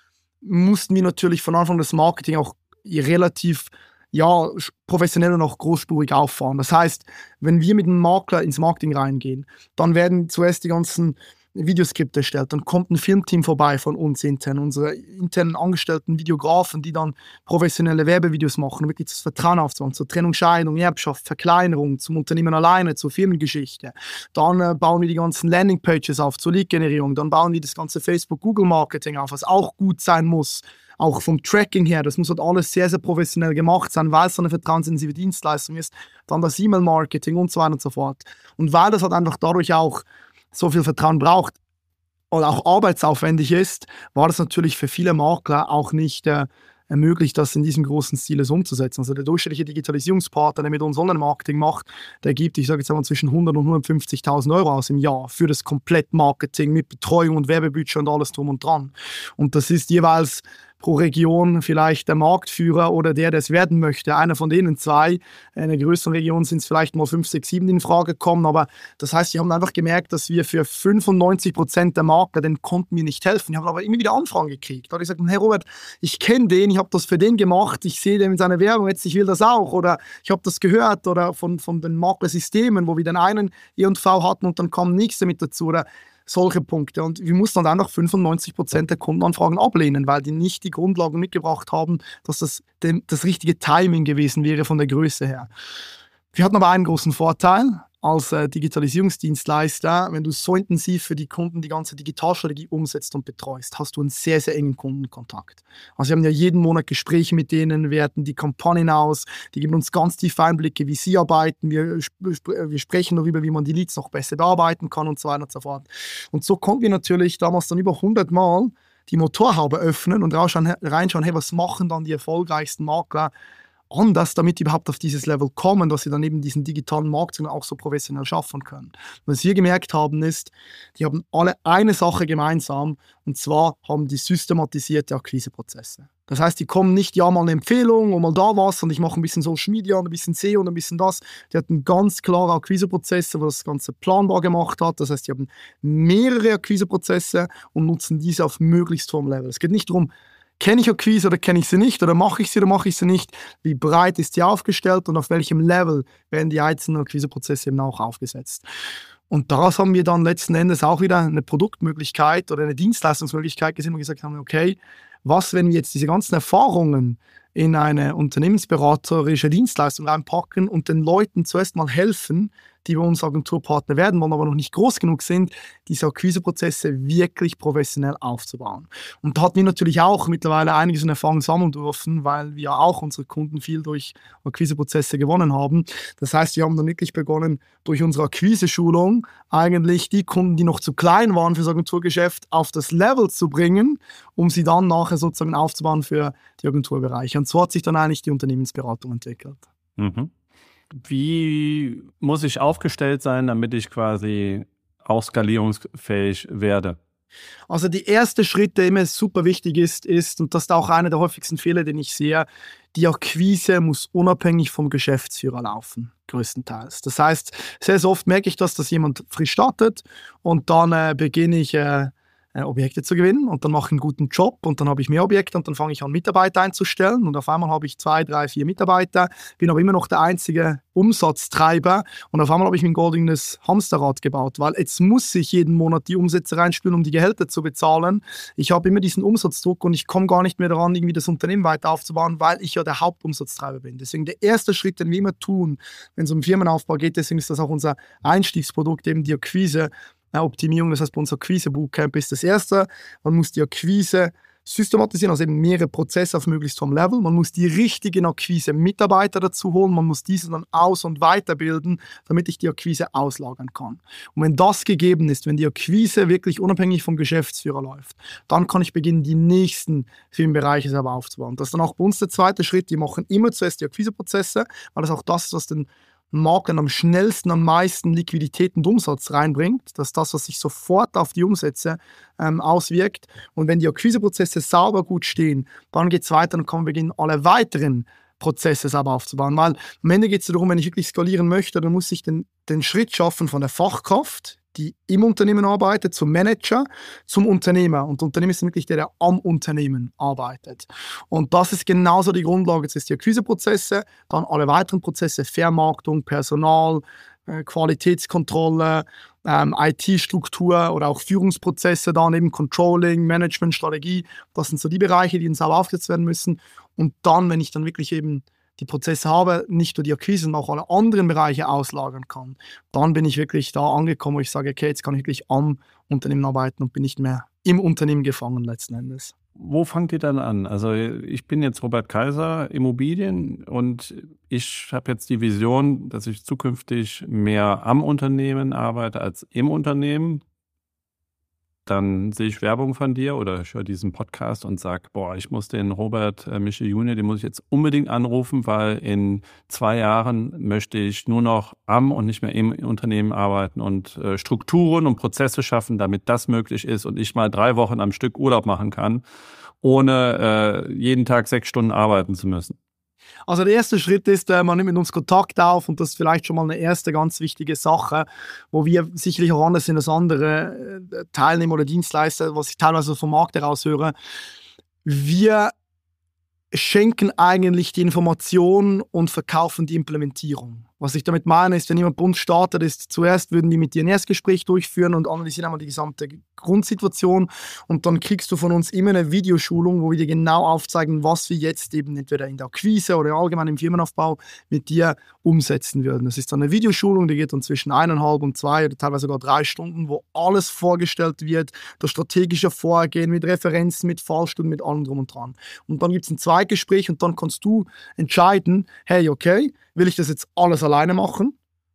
Mussten wir natürlich von Anfang das Marketing auch relativ ja, professionell und auch großspurig auffahren. Das heißt, wenn wir mit einem Makler ins Marketing reingehen, dann werden zuerst die ganzen Videoskripte erstellt, dann kommt ein Filmteam vorbei von uns intern, unsere internen angestellten Videografen, die dann professionelle Werbevideos machen, um wirklich das Vertrauen aufzubauen, zur Trennung, Scheidung, Erbschaft, Verkleinerung, zum Unternehmen alleine, zur Firmengeschichte. Dann äh, bauen wir die ganzen Landingpages auf, zur Lead-Generierung, dann bauen wir das ganze Facebook-Google-Marketing auf, was auch gut sein muss. Auch vom Tracking her, das muss halt alles sehr, sehr professionell gemacht sein, weil es so eine vertrauensintensive Dienstleistung ist. Dann das E-Mail-Marketing und so weiter und so fort. Und weil das halt einfach dadurch auch so viel Vertrauen braucht oder auch arbeitsaufwendig ist, war das natürlich für viele Makler auch nicht äh, ermöglicht, das in diesem großen Stil so umzusetzen. Also der durchschnittliche Digitalisierungspartner, der mit uns Online-Marketing macht, der gibt, ich sage jetzt einmal, zwischen hundert und hundertfünfzigtausend Euro aus im Jahr für das Komplett-Marketing mit Betreuung und Werbebudget und alles drum und dran. Und das ist jeweils pro Region vielleicht der Marktführer oder der, der es werden möchte. Einer von denen zwei. In einer größeren Region sind es vielleicht mal fünf, sechs, sieben, die in Frage kommen. Aber das heißt, wir haben einfach gemerkt, dass wir für fünfundneunzig Prozent der Makler, denen konnten wir nicht helfen. Wir haben aber immer wieder Anfragen gekriegt. Da habe ich gesagt, hey Robert, ich kenne den, ich habe das für den gemacht, ich sehe den in seiner Werbung, jetzt ich will das auch. Oder ich habe das gehört oder von, von den Maklersystemen, wo wir den einen E und V hatten und dann kam nichts damit dazu. Oder solche Punkte. Und wir mussten dann einfach fünfundneunzig Prozent der Kundenanfragen ablehnen, weil die nicht die Grundlagen mitgebracht haben, dass das den, das richtige Timing gewesen wäre von der Größe her. Wir hatten aber einen großen Vorteil als äh, Digitalisierungsdienstleister. Wenn du so intensiv für die Kunden die ganze Digitalstrategie umsetzt und betreust, hast du einen sehr, sehr engen Kundenkontakt. Also wir haben ja jeden Monat Gespräche mit denen, werten die Kampagnen aus, die geben uns ganz tiefe Einblicke, wie sie arbeiten, wir, sp- wir sprechen darüber, wie man die Leads noch besser bearbeiten kann und so weiter und so fort. Und so konnten wir natürlich damals dann über hundert Mal die Motorhaube öffnen und reinschauen, hey, was machen dann die erfolgreichsten Makler anders, damit die überhaupt auf dieses Level kommen, dass sie dann eben diesen digitalen Markt auch so professionell schaffen können. Und was wir gemerkt haben ist, die haben alle eine Sache gemeinsam, und zwar haben die systematisierte Akquiseprozesse. Das heißt, die kommen nicht, ja, mal eine Empfehlung und mal da was und ich mache ein bisschen Social Media und ein bisschen S E O und ein bisschen das. Die hatten ganz klare Akquiseprozesse, wo das Ganze planbar gemacht hat. Das heißt, die haben mehrere Akquiseprozesse und nutzen diese auf möglichst hohem Level. Es geht nicht darum, kenne ich Akquise oder kenne ich sie nicht oder mache ich sie oder mache ich sie nicht? Wie breit ist die aufgestellt und auf welchem Level werden die einzelnen Akquiseprozesse eben auch aufgesetzt? Und daraus haben wir dann letzten Endes auch wieder eine Produktmöglichkeit oder eine Dienstleistungsmöglichkeit gesehen, wo wir gesagt haben, okay, was, wenn wir jetzt diese ganzen Erfahrungen in eine unternehmensberaterische Dienstleistung reinpacken und den Leuten zuerst mal helfen, die bei uns Agenturpartner werden wollen, aber noch nicht groß genug sind, diese Akquiseprozesse wirklich professionell aufzubauen. Und da hatten wir natürlich auch mittlerweile einiges an Erfahrung sammeln dürfen, weil wir auch unsere Kunden viel durch Akquiseprozesse gewonnen haben. Das heißt, wir haben dann wirklich begonnen, durch unsere Akquise-Schulung eigentlich die Kunden, die noch zu klein waren für das Agenturgeschäft, auf das Level zu bringen, um sie dann nachher sozusagen aufzubauen für die Agenturbereiche. Und so hat sich dann eigentlich die Unternehmensberatung entwickelt. Mhm. Wie muss ich aufgestellt sein, damit ich quasi auch skalierungsfähig werde? Also der erste Schritt, der immer super wichtig ist, ist, und das ist auch einer der häufigsten Fehler, den ich sehe, die Akquise muss unabhängig vom Geschäftsführer laufen, größtenteils. Das heißt, sehr, sehr oft merke ich das, dass jemand frisch startet und dann äh, beginne ich äh, Objekte zu gewinnen und dann mache ich einen guten Job und dann habe ich mehr Objekte und dann fange ich an, Mitarbeiter einzustellen und auf einmal habe ich zwei, drei, vier Mitarbeiter, bin aber immer noch der einzige Umsatztreiber und auf einmal habe ich mir ein goldenes Hamsterrad gebaut, weil jetzt muss ich jeden Monat die Umsätze reinspülen, um die Gehälter zu bezahlen. Ich habe immer diesen Umsatzdruck und ich komme gar nicht mehr daran, irgendwie das Unternehmen weiter aufzubauen, weil ich ja der Hauptumsatztreiber bin. Deswegen der erste Schritt, den wir immer tun, wenn es um Firmenaufbau geht, deswegen ist das auch unser Einstiegsprodukt, eben die Akquise, Optimierung, das heißt bei uns Akquise-Bootcamp ist das erste. Man muss die Akquise systematisieren, also eben mehrere Prozesse auf möglichst hohem Level. Man muss die richtigen Akquise-Mitarbeiter dazu holen, man muss diese dann aus- und weiterbilden, damit ich die Akquise auslagern kann. Und wenn das gegeben ist, wenn die Akquise wirklich unabhängig vom Geschäftsführer läuft, dann kann ich beginnen, die nächsten Firmenbereiche selber aufzubauen. Das ist dann auch bei uns der zweite Schritt. Wir machen immer zuerst die Akquiseprozesse, weil das auch das ist, was den Marken am schnellsten, am meisten Liquidität und Umsatz reinbringt. Das ist das, was sich sofort auf die Umsätze ähm, auswirkt. Und wenn die Akquiseprozesse sauber gut stehen, dann geht es weiter und kann man beginnen, alle weiteren Prozesse sauber aufzubauen. Weil am Ende geht es darum, wenn ich wirklich skalieren möchte, dann muss ich den, den Schritt schaffen von der Fachkraft, die im Unternehmen arbeitet, zum Manager, zum Unternehmer. Und der Unternehmer ist wirklich der, der am Unternehmen arbeitet. Und das ist genauso die Grundlage. Jetzt ist die Akquiseprozesse, dann alle weiteren Prozesse, Vermarktung, Personal, äh, Qualitätskontrolle, ähm, I T-Struktur oder auch Führungsprozesse, dann eben Controlling, Management, Strategie. Das sind so die Bereiche, die dann sauber aufgesetzt werden müssen. Und dann, wenn ich dann wirklich eben die Prozesse habe, nicht nur die Akquise, sondern auch alle anderen Bereiche auslagern kann, dann bin ich wirklich da angekommen, wo ich sage, okay, jetzt kann ich wirklich am Unternehmen arbeiten und bin nicht mehr im Unternehmen gefangen letzten Endes. Wo fangt ihr dann an? Also ich bin jetzt Robert Kaiser, Immobilien, und ich habe jetzt die Vision, dass ich zukünftig mehr am Unternehmen arbeite als im Unternehmen. Dann sehe ich Werbung von dir oder ich höre diesen Podcast und sage, boah, ich muss den Robert äh, Michel Junior, den muss ich jetzt unbedingt anrufen, weil in zwei Jahren möchte ich nur noch am und nicht mehr im Unternehmen arbeiten und äh, Strukturen und Prozesse schaffen, damit das möglich ist und ich mal drei Wochen am Stück Urlaub machen kann, ohne äh, jeden Tag sechs Stunden arbeiten zu müssen. Also der erste Schritt ist, man nimmt mit uns Kontakt auf und das ist vielleicht schon mal eine erste ganz wichtige Sache, wo wir sicherlich auch anders sind als andere Teilnehmer oder Dienstleister, was ich teilweise vom Markt heraus höre. Wir schenken eigentlich die Information und verkaufen die Implementierung. Was ich damit meine, ist, wenn jemand bei uns startet, ist zuerst würden wir mit dir ein Erstgespräch durchführen und analysieren einmal die gesamte Grundsituation und dann kriegst du von uns immer eine Videoschulung, wo wir dir genau aufzeigen, was wir jetzt eben entweder in der Akquise oder allgemein im Firmenaufbau mit dir umsetzen würden. Das ist dann eine Videoschulung, die geht dann zwischen eineinhalb und zwei oder teilweise sogar drei Stunden, wo alles vorgestellt wird, das strategische Vorgehen mit Referenzen, mit Fallstunden, mit allem drum und dran. Und dann gibt es ein Zweitgespräch und dann kannst du entscheiden, hey, okay, will ich das jetzt alles alleine machen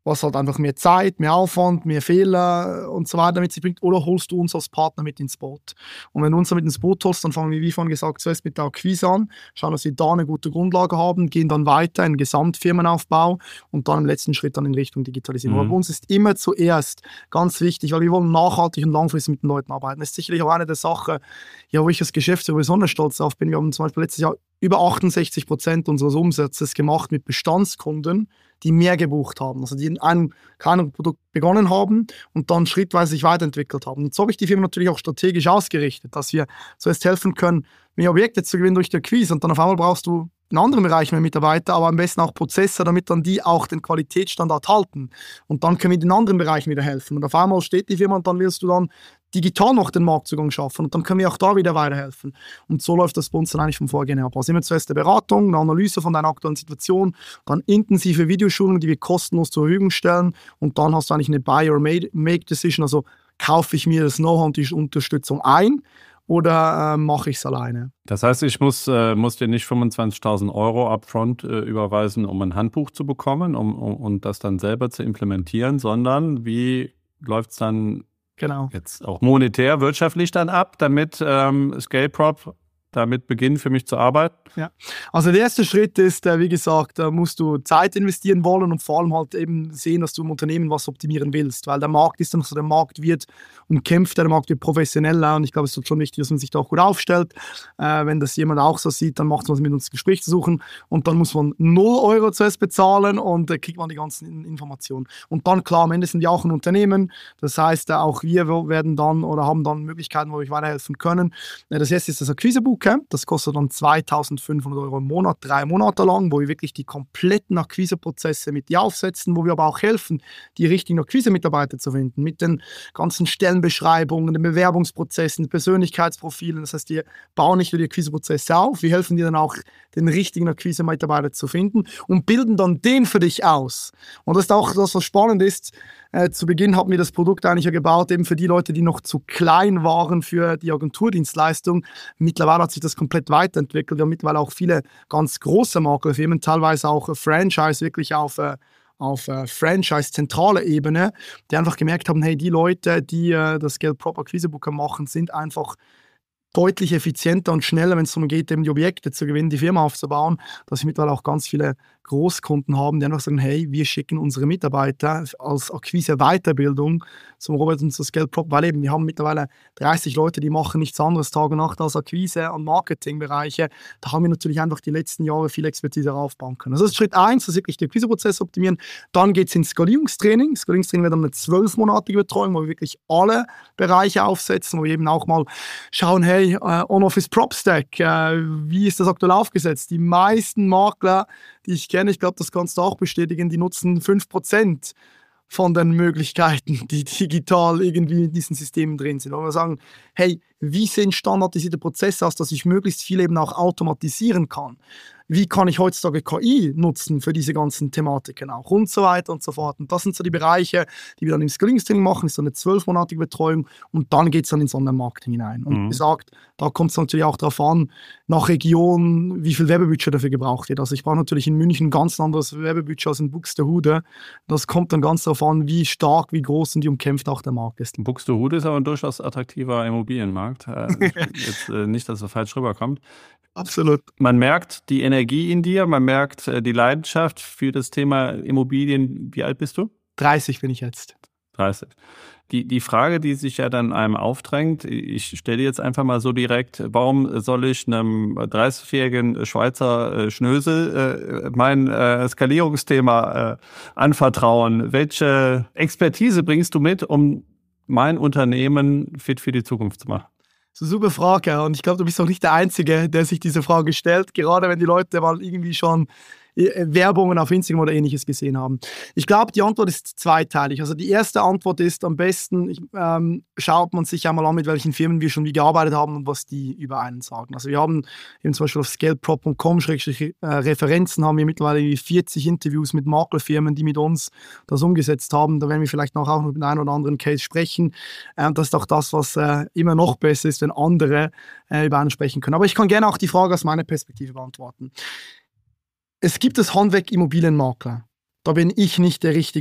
was halt einfach mehr Zeit, mehr Aufwand, mehr Fehler und so weiter mit sich bringt, oder holst du uns als Partner mit ins Boot? Und wenn du uns mit ins Boot holst, dann fangen wir, wie vorhin gesagt, zuerst mit der Akquise an, schauen, dass wir da eine gute Grundlage haben, gehen dann weiter in den Gesamtfirmenaufbau und dann im letzten Schritt dann in Richtung Digitalisierung. Mhm. Aber bei uns ist immer zuerst ganz wichtig, weil wir wollen nachhaltig und langfristig mit den Leuten arbeiten. Das ist sicherlich auch eine der Sachen, ja, wo ich als Geschäftsführer besonders stolz drauf bin. Wir haben zum Beispiel letztes Jahr über achtundsechzig Prozent unseres Umsatzes gemacht mit Bestandskunden, die mehr gebucht haben, also die in einem kleinen Produkt begonnen haben und dann schrittweise sich weiterentwickelt haben. Und so habe ich die Firma natürlich auch strategisch ausgerichtet, dass wir zuerst helfen können, mehr Objekte zu gewinnen durch die Akquise und dann auf einmal brauchst du in anderen Bereichen mehr Mitarbeiter, aber am besten auch Prozesse, damit dann die auch den Qualitätsstandard halten. Und dann können wir in anderen Bereichen wieder helfen. Und auf einmal steht die Firma und dann willst du dann digital noch den Marktzugang schaffen und dann können wir auch da wieder weiterhelfen. Und so läuft das bei uns dann eigentlich vom Vorgehen her ab. Also immer zuerst eine Beratung, eine Analyse von deiner aktuellen Situation, dann intensive Videoschulungen, die wir kostenlos zur Verfügung stellen und dann hast du eigentlich eine Buy or Make Decision, also kaufe ich mir das Know-how und die Unterstützung ein oder äh, mache ich es alleine. Das heißt, ich muss, äh, muss dir nicht fünfundzwanzigtausend Euro upfront äh, überweisen, um ein Handbuch zu bekommen um, um, und das dann selber zu implementieren, sondern wie läuft es dann Genau. jetzt auch monetär, wirtschaftlich dann ab, damit ähm, ScaleProp damit beginnen, für mich zu arbeiten? Ja, also der erste Schritt ist, äh, wie gesagt, da musst du Zeit investieren wollen und vor allem halt eben sehen, dass du im Unternehmen was optimieren willst, weil der Markt ist dann so, der Markt wird umkämpfter, der Markt wird professioneller und ich glaube, es ist schon wichtig, dass man sich da auch gut aufstellt. Äh, wenn das jemand auch so sieht, dann macht man es mit uns Gespräch zu suchen und dann muss man null Euro zuerst bezahlen und äh, kriegt man die ganzen Informationen. Und dann, klar, am Ende sind wir auch ein Unternehmen, das heißt, äh, auch wir werden dann oder haben dann Möglichkeiten, wo wir weiterhelfen können. Äh, das erste ist das Akquise-Bootcamp, das kostet dann zweitausendfünfhundert Euro im Monat, drei Monate lang, wo wir wirklich die kompletten Akquiseprozesse mit dir aufsetzen, wo wir aber auch helfen, die richtigen Akquise-Mitarbeiter zu finden, mit den ganzen Stellenbeschreibungen, den Bewerbungsprozessen, Persönlichkeitsprofilen. Das heißt, wir bauen nicht nur die Akquiseprozesse auf, wir helfen dir dann auch, den richtigen Akquise-Mitarbeiter zu finden und bilden dann den für dich aus. Und das ist auch das, was spannend ist. Äh, zu Beginn haben wir das Produkt eigentlich ja gebaut, eben für die Leute, die noch zu klein waren für die Agenturdienstleistung. Mittlerweile hat sich das komplett weiterentwickelt. Wir haben mittlerweile auch viele ganz große Maklerfirmen, teilweise auch äh, Franchise, wirklich auf äh, auf äh, Franchise-zentraler Ebene, die einfach gemerkt haben, hey, die Leute, die äh, das ScaleProp Akquise-Booker machen, sind einfach deutlich effizienter und schneller, wenn es darum geht, eben die Objekte zu gewinnen, die Firma aufzubauen, dass wir mittlerweile auch ganz viele Großkunden haben, die einfach sagen, hey, wir schicken unsere Mitarbeiter als Akquise-Weiterbildung zum Robert und zu ScaleProp, weil eben wir haben mittlerweile dreißig Leute, die machen nichts anderes Tag und Nacht als Akquise- und Marketingbereiche. Da haben wir natürlich einfach die letzten Jahre viel Expertise aufbauen können. Also das ist Schritt eins, das ist wirklich die Akquiseprozesse optimieren. Dann geht es ins Skalierungstraining. Skalierungstraining wird dann eine zwölfmonatige Betreuung, wo wir wirklich alle Bereiche aufsetzen, wo wir eben auch mal schauen, hey, uh, On-Office PropStack, uh, wie ist das aktuell aufgesetzt? Die meisten Makler, die ich kenne, ich glaube, das kannst du auch bestätigen, die nutzen fünf Prozent von den Möglichkeiten, die digital irgendwie in diesen Systemen drin sind. Und wir sagen, hey, wie sehen standardisierte Prozesse aus, dass ich möglichst viel eben auch automatisieren kann? Wie kann ich heutzutage K I nutzen für diese ganzen Thematiken auch und so weiter und so fort. Und das sind so die Bereiche, die wir dann im Skalierungstraining machen, ist so eine zwölfmonatige Betreuung und dann geht es dann ins Online-Marketing hinein. Und wie gesagt, da kommt es natürlich auch darauf an, nach Region, wie viel Werbebudget dafür gebraucht wird. Also ich brauche natürlich in München ein ganz anderes Werbebudget als in Buxtehude. Das kommt dann ganz darauf an, wie stark, wie groß und wie umkämpft auch der Markt ist. Buxtehude ist aber ein durchaus attraktiver Immobilienmarkt. Äh, jetzt äh, nicht, dass er falsch rüberkommt. Absolut. Man merkt die Energie in dir, man merkt äh, die Leidenschaft für das Thema Immobilien. Wie alt bist du? dreißig bin ich jetzt. dreißig. Die, die Frage, die sich ja dann einem aufdrängt, ich stelle jetzt einfach mal so direkt, warum soll ich einem dreißigjährigen Schweizer äh, Schnösel äh, mein äh, Skalierungsthema äh, anvertrauen? Welche Expertise bringst du mit, um mein Unternehmen fit für die Zukunft zu machen? Das ist eine super Frage und ich glaube, du bist auch nicht der Einzige, der sich diese Frage stellt, gerade wenn die Leute mal irgendwie schon Werbungen auf Instagram oder ähnliches gesehen haben. Ich glaube, die Antwort ist zweiteilig. Also die erste Antwort ist am besten, ich, ähm, schaut man sich einmal an, mit welchen Firmen wir schon wie gearbeitet haben und was die über einen sagen. Also wir haben eben zum Beispiel auf scaleprop punkt com äh, Referenzen haben wir mittlerweile vierzig Interviews mit Maklerfirmen, die mit uns das umgesetzt haben. Da werden wir vielleicht noch auch noch mit einem oder anderen Case sprechen. Ähm, das ist auch das, was äh, immer noch besser ist, wenn andere äh, über einen sprechen können. Aber ich kann gerne auch die Frage aus meiner Perspektive beantworten. Es gibt das Handwerk Immobilienmakler. Da bin ich nicht der richtige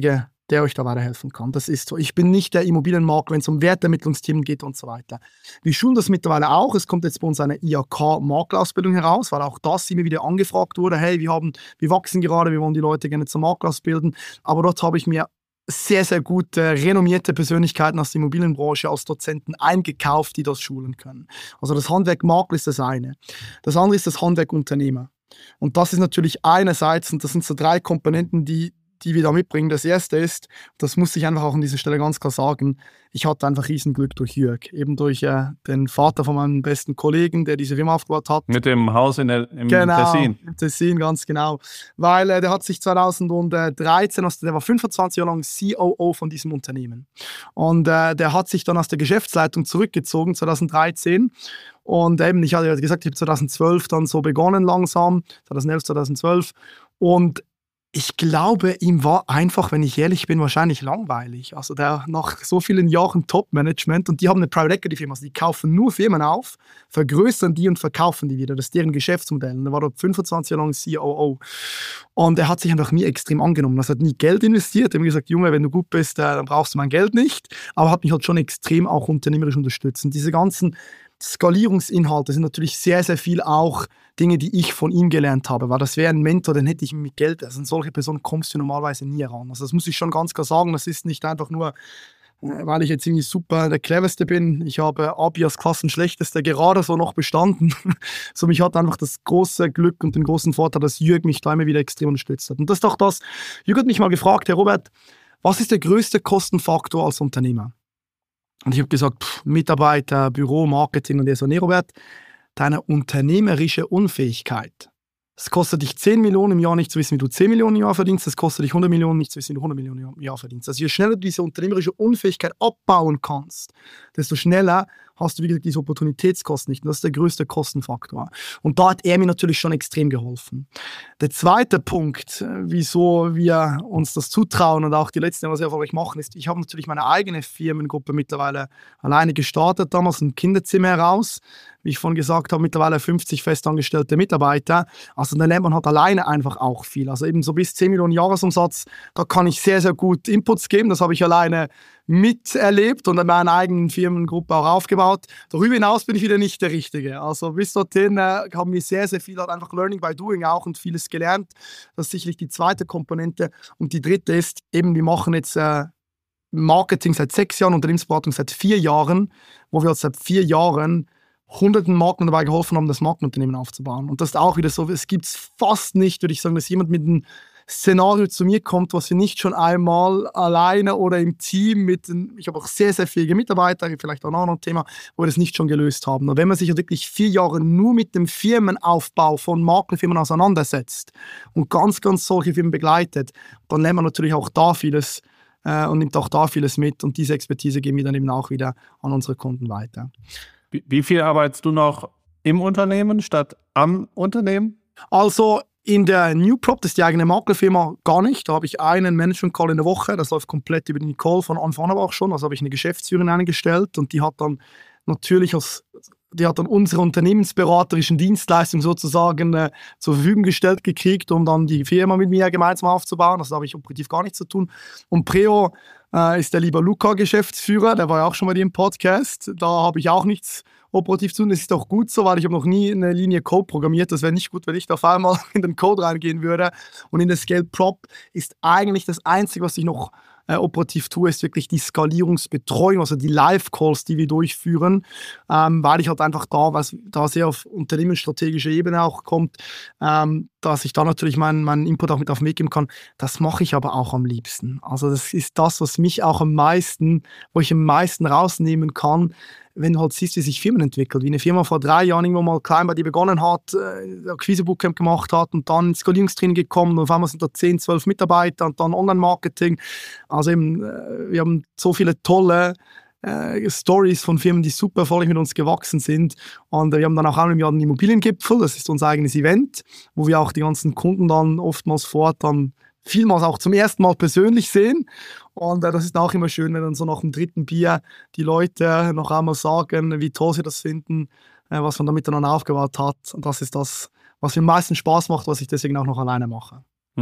der euch da weiterhelfen kann. Das ist so. Ich bin nicht der Immobilienmakler, wenn es um Wertermittlungsthemen geht und so weiter. Wir schulen das mittlerweile auch. Es kommt jetzt bei uns eine I H K-Maklerausbildung heraus, weil auch das immer wieder angefragt wurde. Hey, wir, haben, wir wachsen gerade, wir wollen die Leute gerne zum Makler ausbilden. Aber dort habe ich mir sehr, sehr gute, renommierte Persönlichkeiten aus der Immobilienbranche als Dozenten eingekauft, die das schulen können. Also das Handwerk Makler ist das eine. Das andere ist das Handwerk Unternehmer. Und das ist natürlich einerseits, und das sind so drei Komponenten, die, die wir da mitbringen. Das erste ist, das muss ich einfach auch an dieser Stelle ganz klar sagen, ich hatte einfach Riesenglück durch Jürg. Eben durch äh, den Vater von meinem besten Kollegen, der diese Firma aufgebaut hat. Mit dem Haus in der, im genau, Tessin. Im Tessin, ganz genau. Weil äh, der hat sich zweitausenddreizehn, also der war fünfundzwanzig Jahre lang C O O von diesem Unternehmen. Und äh, der hat sich dann aus der Geschäftsleitung zurückgezogen, zweitausenddreizehn. Und eben, ich hatte ja gesagt, ich habe zweitausendzwölf dann so begonnen langsam, zweitausendelf, zweitausendzwölf. Und ich glaube, ihm war einfach, wenn ich ehrlich bin, wahrscheinlich langweilig. Also der nach so vielen Jahren Top-Management, und die haben eine Private Equity Firma, also die kaufen nur Firmen auf, vergrößern die und verkaufen die wieder. Das ist deren Geschäftsmodell. Und er war dort fünfundzwanzig Jahre lang C O O. Und er hat sich einfach nie extrem angenommen. Er hat nie Geld investiert. Er hat mir gesagt, Junge, wenn du gut bist, dann brauchst du mein Geld nicht. Aber hat mich halt schon extrem auch unternehmerisch unterstützt. Und diese ganzen Skalierungsinhalte sind natürlich sehr, sehr viel auch Dinge, die ich von ihm gelernt habe, weil das wäre ein Mentor, den hätte ich mit Geld, also an solche Personen kommst du normalerweise nie heran. Also das muss ich schon ganz klar sagen, das ist nicht einfach nur, weil ich jetzt irgendwie super der Cleverste bin. Ich habe Abi als Klassenschlechteste gerade so noch bestanden. So, mich hat einfach das große Glück und den großen Vorteil, dass Jürg mich da immer wieder extrem unterstützt hat. Und das ist doch das, Jürg hat mich mal gefragt, Herr Robert, was ist der größte Kostenfaktor als Unternehmer? Und ich habe gesagt, pff, Mitarbeiter, Büro, Marketing und so. Nee, Robert, deine unternehmerische Unfähigkeit. Es kostet dich zehn Millionen im Jahr nicht zu wissen, wie du zehn Millionen im Jahr verdienst. Es kostet dich hundert Millionen nicht zu wissen, wie du hundert Millionen im Jahr verdienst. Also je schneller du diese unternehmerische Unfähigkeit abbauen kannst, desto schneller hast du, wie gesagt, diese Opportunitätskosten nicht. Und das ist der größte Kostenfaktor. Und da hat er mir natürlich schon extrem geholfen. Der zweite Punkt, wieso wir uns das zutrauen und auch die letzten Jahre sehr erfolgreich machen, ist, ich habe natürlich meine eigene Firmengruppe mittlerweile alleine gestartet, damals im Kinderzimmer heraus. Wie ich vorhin gesagt habe, mittlerweile fünfzig festangestellte Mitarbeiter. Also da lernt man halt alleine einfach auch viel. Also eben so bis zehn Millionen Jahresumsatz, da kann ich sehr, sehr gut Inputs geben. Das habe ich alleine miterlebt und in meiner eigenen Firmengruppe auch aufgebaut. Darüber hinaus bin ich wieder nicht der Richtige. Also bis dorthin äh, haben wir sehr, sehr viel halt einfach Learning by Doing auch und vieles gelernt. Das ist sicherlich die zweite Komponente. Und die dritte ist eben, wir machen jetzt äh, Marketing seit sechs Jahren, Unternehmensberatung seit vier Jahren, wo wir uns seit vier Jahren hunderten Marken dabei geholfen haben, das Markenunternehmen aufzubauen. Und das ist auch wieder so, es gibt es fast nicht, würde ich sagen, dass jemand mit einem Szenario zu mir kommt, was wir nicht schon einmal alleine oder im Team mit, den, ich habe auch sehr, sehr viele Mitarbeiter, vielleicht auch noch ein Thema, wo wir das nicht schon gelöst haben. Und wenn man sich wirklich vier Jahre nur mit dem Firmenaufbau von Maklerfirmen auseinandersetzt und ganz, ganz solche Firmen begleitet, dann lernt man natürlich auch da vieles äh, und nimmt auch da vieles mit. Und diese Expertise geben wir dann eben auch wieder an unsere Kunden weiter. Wie, wie viel arbeitest du noch im Unternehmen statt am Unternehmen? Also in der New Prop, das ist die eigene Maklerfirma, gar nicht. Da habe ich einen Management-Call in der Woche. Das läuft komplett über die Nicole von Anfang an aber auch schon. Also habe ich eine Geschäftsführerin eingestellt und die hat dann natürlich aus, die hat dann unsere unternehmensberaterischen Dienstleistungen sozusagen äh, zur Verfügung gestellt gekriegt, um dann die Firma mit mir gemeinsam aufzubauen. Das habe ich operativ gar nichts zu tun. Und Preo äh, ist der liebe Luca Geschäftsführer, der war ja auch schon mal hier im Podcast. Da habe ich auch nichts operativ zu tun. Das ist auch gut so, weil ich habe noch nie eine Linie Code programmiert. Das wäre nicht gut, wenn ich da auf einmal in den Code reingehen würde. Und in der Scale Prop ist eigentlich das Einzige, was ich noch äh, operativ tue, ist wirklich die Skalierungsbetreuung, also die Live-Calls, die wir durchführen, ähm, weil ich halt einfach da, was da sehr auf unternehmensstrategischer Ebene auch kommt, ähm, dass ich da natürlich meinen, meinen Input auch mit auf den Weg geben kann. Das mache ich aber auch am liebsten. Also das ist das, was mich auch am meisten, wo ich am meisten rausnehmen kann, wenn du halt siehst, wie sich Firmen entwickeln. Wie eine Firma vor drei Jahren irgendwo mal klein bei dir begonnen hat, äh, Akquise-Bootcamp gemacht hat und dann ins Skalierungstraining gekommen und auf einmal sind da zehn, zwölf Mitarbeiter und dann Online-Marketing. Also eben, äh, wir haben so viele tolle äh, Stories von Firmen, die super erfolgreich mit uns gewachsen sind. Und äh, wir haben dann auch einmal im Jahr einen Immobiliengipfel, das ist unser eigenes Event, wo wir auch die ganzen Kunden dann oftmals vor Ort dann vielmals auch zum ersten Mal persönlich sehen. Und äh, das ist auch immer schön, wenn dann so nach dem dritten Bier die Leute noch einmal sagen, wie toll sie das finden, äh, was man da miteinander aufgebaut hat. Und das ist das, was mir am meisten Spaß macht, was ich deswegen auch noch alleine mache. Mhm.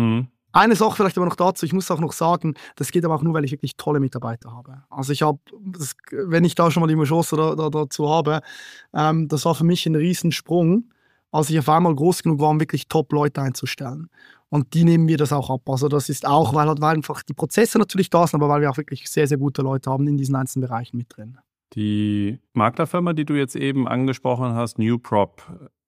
Eine Sache vielleicht aber noch dazu, ich muss auch noch sagen, das geht aber auch nur, weil ich wirklich tolle Mitarbeiter habe. Also ich habe, wenn ich da schon mal die Chance da, da, dazu habe, ähm, das war für mich ein Riesensprung, als ich auf einmal groß genug war, um wirklich Top-Leute einzustellen. Und die nehmen wir das auch ab. Also das ist auch, weil halt weil einfach die Prozesse natürlich da sind, aber weil wir auch wirklich sehr, sehr gute Leute haben in diesen einzelnen Bereichen mit drin. Die Maklerfirma, die du jetzt eben angesprochen hast, NewProp,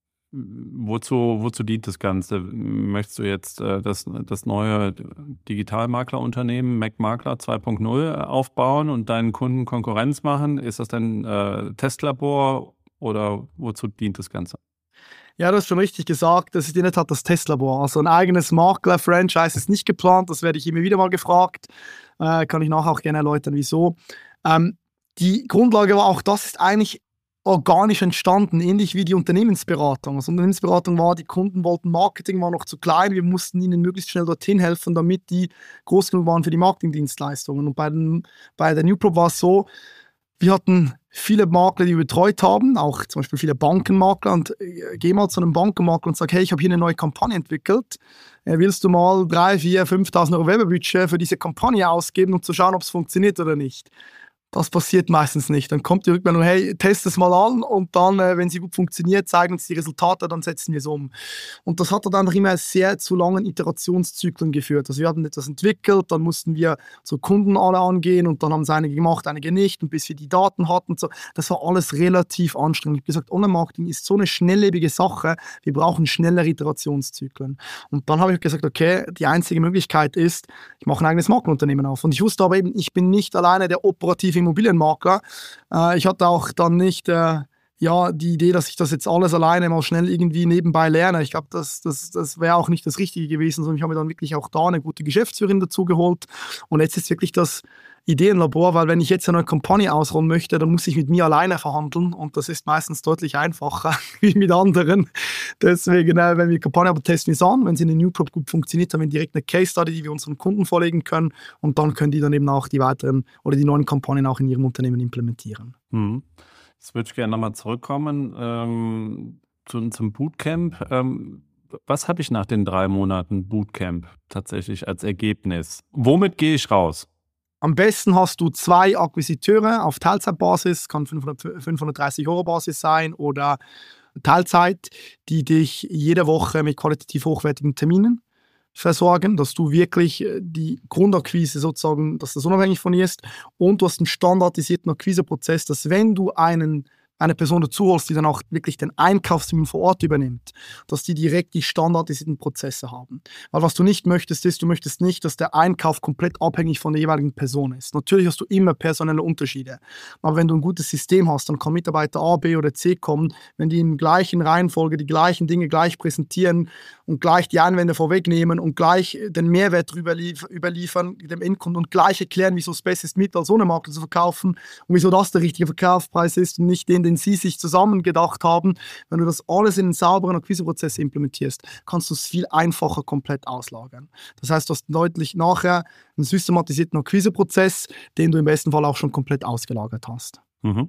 wozu, wozu dient das Ganze? Möchtest du jetzt äh, das, das neue Digitalmaklerunternehmen MacMakler zwei Punkt null aufbauen und deinen Kunden Konkurrenz machen? Ist das dein äh, Testlabor oder wozu dient das Ganze? Ja, du hast schon richtig gesagt, das ist in der Tat das Testlabor. Also ein eigenes Makler-Franchise ist nicht geplant, das werde ich immer wieder mal gefragt. Äh, kann ich nachher auch gerne erläutern, wieso. Ähm, die Grundlage war auch, das ist eigentlich organisch entstanden, ähnlich wie die Unternehmensberatung. Also Unternehmensberatung war, die Kunden wollten Marketing, war noch zu klein, wir mussten ihnen möglichst schnell dorthin helfen, damit die groß genug waren für die Marketingdienstleistungen. Und bei, den, bei der NewProp war es so, wir hatten viele Makler, die wir betreut haben, auch zum Beispiel viele Bankenmakler, und äh, geh mal zu einem Bankenmakler und sag, hey, ich habe hier eine neue Kampagne entwickelt, äh, willst du mal drei, vier, fünftausend Euro Werbebudget für diese Kampagne ausgeben, um zu schauen, ob es funktioniert oder nicht? Das passiert meistens nicht. Dann kommt die Rückmeldung, hey, test es mal an und dann, äh, wenn sie gut funktioniert, zeigen uns die Resultate, dann setzen wir es um. Und das hat dann einfach immer sehr zu langen Iterationszyklen geführt. Also wir hatten etwas entwickelt, dann mussten wir so Kunden alle angehen und dann haben es einige gemacht, einige nicht, und bis wir die Daten hatten und so. Das war alles relativ anstrengend. Ich habe gesagt, Online-Marketing ist so eine schnelllebige Sache, wir brauchen schnellere Iterationszyklen. Und dann habe ich gesagt, okay, die einzige Möglichkeit ist, ich mache ein eigenes Markenunternehmen auf. Und ich wusste aber eben, ich bin nicht alleine der operative Immobilienmakler. Äh, ich hatte auch dann nicht äh, ja, die Idee, dass ich das jetzt alles alleine mal schnell irgendwie nebenbei lerne. Ich glaube, das, das, das wäre auch nicht das Richtige gewesen, sondern ich habe mir dann wirklich auch da eine gute Geschäftsführerin dazu geholt. Und jetzt ist wirklich das Ideenlabor, weil wenn ich jetzt eine Kampagne ausrollen möchte, dann muss ich mit mir alleine verhandeln und das ist meistens deutlich einfacher wie mit anderen. Deswegen, äh, wenn wir Kampagne aber testen wir es an, wenn sie in der NewProp gut funktioniert, dann haben wir direkt eine Case Study, die wir unseren Kunden vorlegen können und dann können die dann eben auch die weiteren oder die neuen Kampagnen auch in ihrem Unternehmen implementieren. Mhm. Jetzt würde ich gerne nochmal zurückkommen ähm, zu, zum Bootcamp. Ähm, was habe ich nach den drei Monaten Bootcamp tatsächlich als Ergebnis? Womit gehe ich raus? Am besten hast du zwei Akquisiteure auf Teilzeitbasis, kann fünfhundertdreißig Euro Basis sein oder Teilzeit, die dich jede Woche mit qualitativ hochwertigen Terminen versorgen, dass du wirklich die Grundakquise sozusagen, dass das unabhängig von dir ist, und du hast einen standardisierten Akquiseprozess, dass wenn du einen eine Person dazu holst, die dann auch wirklich den Einkaufstermin vor Ort übernimmt, dass die direkt die standardisierten Prozesse haben. Weil was du nicht möchtest, ist, du möchtest nicht, dass der Einkauf komplett abhängig von der jeweiligen Person ist. Natürlich hast du immer personelle Unterschiede, aber wenn du ein gutes System hast, dann kann Mitarbeiter A, B oder C kommen, wenn die in gleichen Reihenfolge die gleichen Dinge gleich präsentieren und gleich die Einwände vorwegnehmen und gleich den Mehrwert überlief- überliefern dem Endkunden und gleich erklären, wieso es besser ist, mit als ohne Marke zu verkaufen und wieso das der richtige Verkaufspreis ist und nicht den, den sie sich zusammen gedacht haben. Wenn du das alles in einen sauberen Akquiseprozess implementierst, kannst du es viel einfacher komplett auslagern. Das heißt, du hast deutlich nachher einen systematisierten Akquiseprozess, den du im besten Fall auch schon komplett ausgelagert hast. Mhm.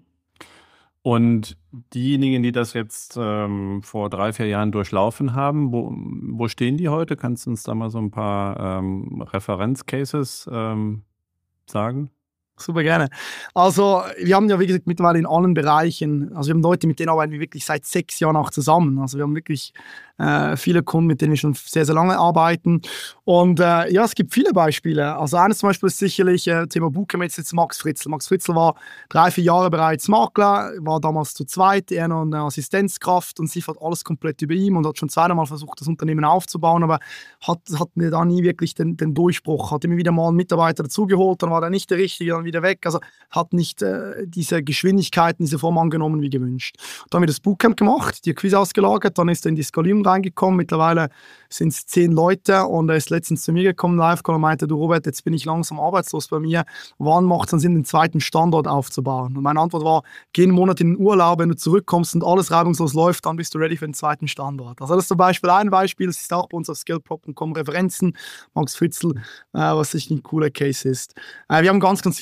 Und diejenigen, die das jetzt ähm, vor drei, vier Jahren durchlaufen haben, wo, wo stehen die heute? Kannst du uns da mal so ein paar ähm, Referenzcases ähm, sagen? Super gerne. Also wir haben ja, wie gesagt, mittlerweile in allen Bereichen, also wir haben Leute, mit denen arbeiten wir wirklich seit sechs Jahren auch zusammen. Also wir haben wirklich äh, viele Kunden, mit denen wir schon sehr, sehr lange arbeiten. Und äh, ja, es gibt viele Beispiele. Also eines zum Beispiel ist sicherlich äh, Thema Bootcamp jetzt, jetzt Max Fritzl. Max Fritzl war drei, vier Jahre bereits Makler, war damals zu zweit, er noch eine Assistenzkraft und sie hat alles komplett über ihm und hat schon zweimal versucht, das Unternehmen aufzubauen, aber hat, hat mir da nie wirklich den, den Durchbruch. Hat immer wieder mal einen Mitarbeiter dazugeholt, dann war der nicht der Richtige, dann wieder weg. Also hat nicht äh, diese Geschwindigkeiten, diese Form angenommen wie gewünscht. Dann haben wir das Bootcamp gemacht, die Quiz ausgelagert, dann ist er in die Skalierung reingekommen. Mittlerweile sind es zehn Leute und er ist letztens zu mir gekommen, live und meinte, du Robert, jetzt bin ich langsam arbeitslos bei mir. Wann macht es dann Sinn, den zweiten Standort aufzubauen? Und meine Antwort war, geh einen Monat in den Urlaub, wenn du zurückkommst und alles reibungslos läuft, dann bist du ready für den zweiten Standort. Also das ist zum Beispiel ein Beispiel, das ist auch bei uns auf skillprop punkt com Referenzen, Max Fritzl, äh, was sicher ein cooler Case ist. Äh, wir haben ganz, ganz viele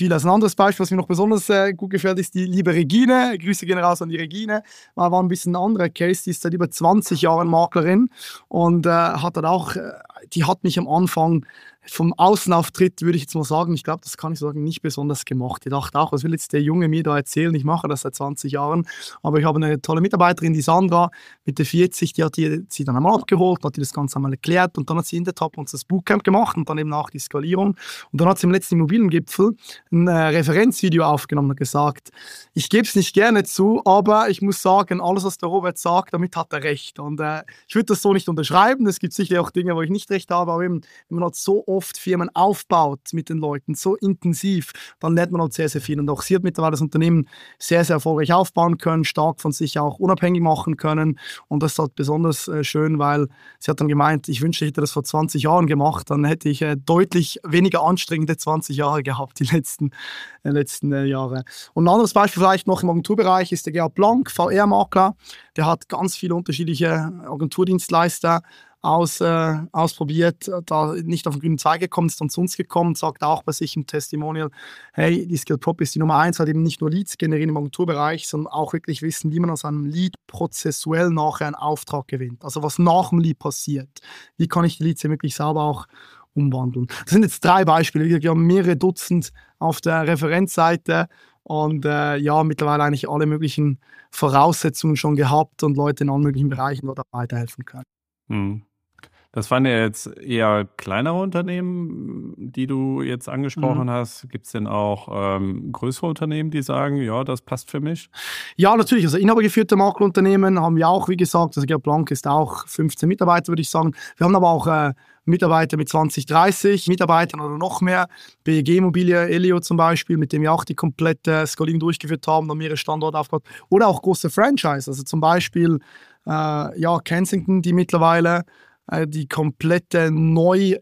vieles. Ein anderes Beispiel, was mir noch besonders äh, gut gefällt, ist die liebe Regine. Grüße gehen raus an die Regine. War, war ein bisschen ein anderer Case. Die ist seit über zwanzig Jahren Maklerin und äh, hat dann auch, äh, die hat mich am Anfang vom Außenauftritt, würde ich jetzt mal sagen, ich glaube, das kann ich sagen, nicht besonders gemacht. Ich dachte auch, was will jetzt der Junge mir da erzählen? Ich mache das seit zwanzig Jahren. Aber ich habe eine tolle Mitarbeiterin, die Sandra, Mitte vierzig, die hat die, sie dann einmal abgeholt, hat die das Ganze einmal erklärt und dann hat sie in der Tat uns das Bootcamp gemacht und dann eben auch die Skalierung. Und dann hat sie im letzten Immobiliengipfel ein äh, Referenzvideo aufgenommen und gesagt, ich gebe es nicht gerne zu, aber ich muss sagen, alles, was der Robert sagt, damit hat er recht. Und äh, ich würde das so nicht unterschreiben. Es gibt sicher auch Dinge, wo ich nicht recht habe, aber eben, wenn man halt so oft Firmen aufbaut mit den Leuten, so intensiv, dann lernt man halt sehr, sehr viel. Und auch sie hat mittlerweile das Unternehmen sehr, sehr erfolgreich aufbauen können, stark von sich auch unabhängig machen können. Und das ist halt besonders äh, schön, weil sie hat dann gemeint, ich wünschte, ich hätte das vor zwanzig Jahren gemacht, dann hätte ich äh, deutlich weniger anstrengende zwanzig Jahre gehabt, die letzten, äh, letzten äh, Jahre. Und ein anderes Beispiel vielleicht noch im Agenturbereich ist der Gerhard Blank, V R-Makler. Der hat ganz viele unterschiedliche Agenturdienstleister Aus, äh, ausprobiert, da nicht auf den grünen Zweig gekommen, ist dann zu uns gekommen, sagt auch bei sich im Testimonial, hey, die Skillprop ist die Nummer eins, halt eben nicht nur Leads generieren im Agenturbereich, sondern auch wirklich wissen, wie man aus einem Lead prozessuell nachher einen Auftrag gewinnt. Also was nach dem Lead passiert. Wie kann ich die Leads ja wirklich sauber auch umwandeln. Das sind jetzt drei Beispiele. Wir haben mehrere Dutzend auf der Referenzseite und äh, ja, mittlerweile eigentlich alle möglichen Voraussetzungen schon gehabt und Leute in allen möglichen Bereichen dort weiterhelfen können. Hm. Das waren ja jetzt eher kleinere Unternehmen, die du jetzt angesprochen mhm. hast. Gibt es denn auch ähm, größere Unternehmen, die sagen, ja, das passt für mich? Ja, natürlich. Also inhabergeführte Maklerunternehmen haben wir auch, wie gesagt, also Gerhard Blank ist auch fünfzehn Mitarbeiter, würde ich sagen. Wir haben aber auch äh, Mitarbeiter mit zwanzig, dreißig Mitarbeitern oder noch mehr. B E G Immobilie, Elio zum Beispiel, mit dem wir auch die komplette Skalierung durchgeführt haben, noch mehrere Standorte aufgebaut. Oder auch große Franchise, also zum Beispiel äh, ja, Kensington, die mittlerweile die komplette Neu,